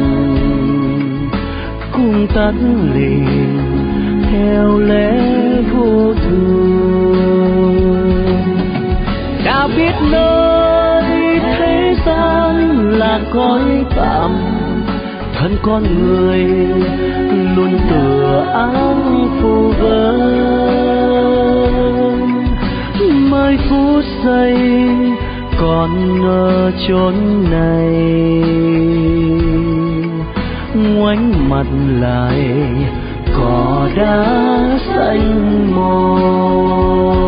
cùng tắt lìa theo lẽ vô thường. Đã biết nơi thế gian là cõi tạm, thân con người luôn tựa áng phù vân. Mấy phút giây còn ở chốn này, ngoảnh mặt lại cỏ đá xanh màu.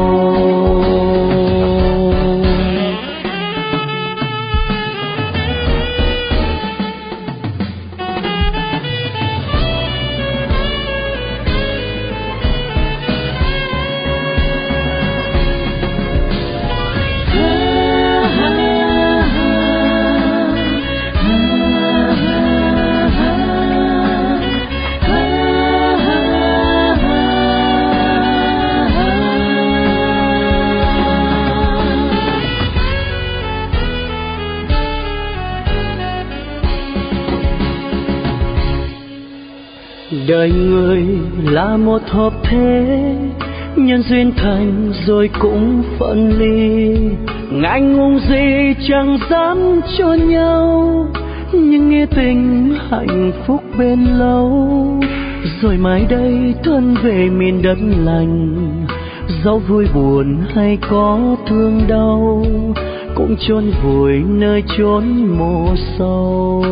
Đời người là một hợp thế, nhân duyên thành rồi cũng phân ly. Ngại ngùng gì chẳng dám cho nhau, nhưng nghĩa tình hạnh phúc bên lâu. Rồi mai đây thân về miền đất lành, dẫu vui buồn hay có thương đau, cũng chôn vùi nơi chốn mộ sâu.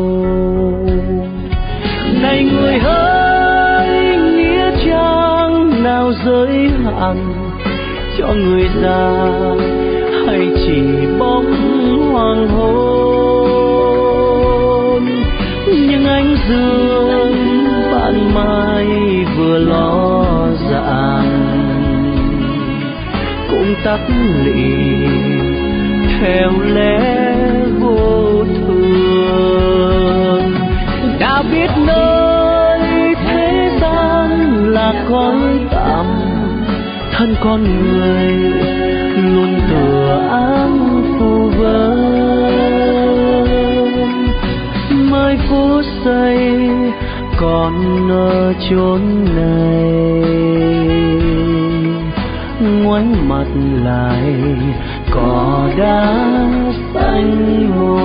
Này người hỡi, nghĩa trang nào giới hạn cho người già hay chỉ bóng hoàng hôn? Nhưng ánh dương ban mai vừa ló dạng cũng tắt lịm theo lẽ vô thường. Đã biết nơi thế gian là cõi tạm, thân con người luôn tựa áng phù vơ. Mới phút giây còn ở chốn này, ngoảnh mặt lại cỏ đá xanh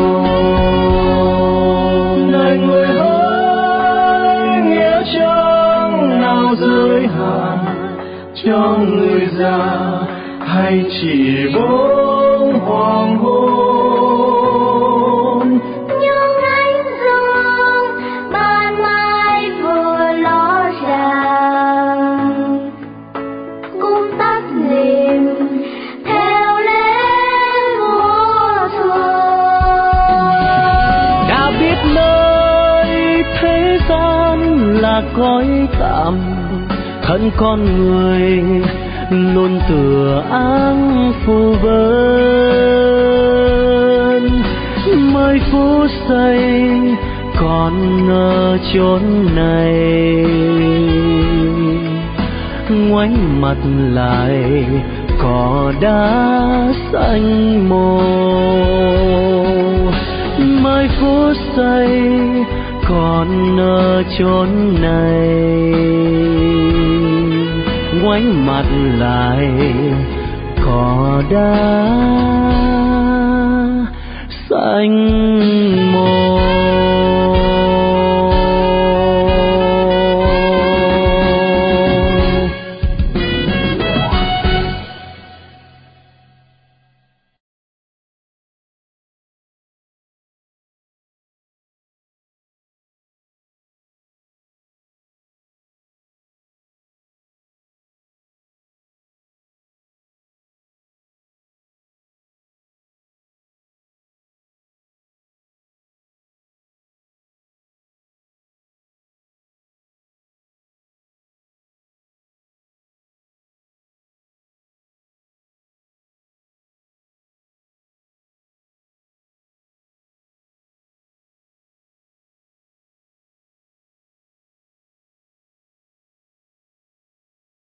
màu.
Này người hỡi, nghĩa trang nào giới hạn cho người già hay chỉ bóng hoàng hôn?
Nhưng ánh dương ban mai vừa ló ràng cũng tắt lịm theo lẽ vô thường.
Đã biết nơi thế gian là cõi tạm, thân con người luôn tựa áng phù vân. Mới phút giây còn ở chốn này, ngoảnh mặt lại cỏ đá xanh màu. Mới phút giây còn ở chốn này, ngoảnh mặt lại cỏ đá xanh màu.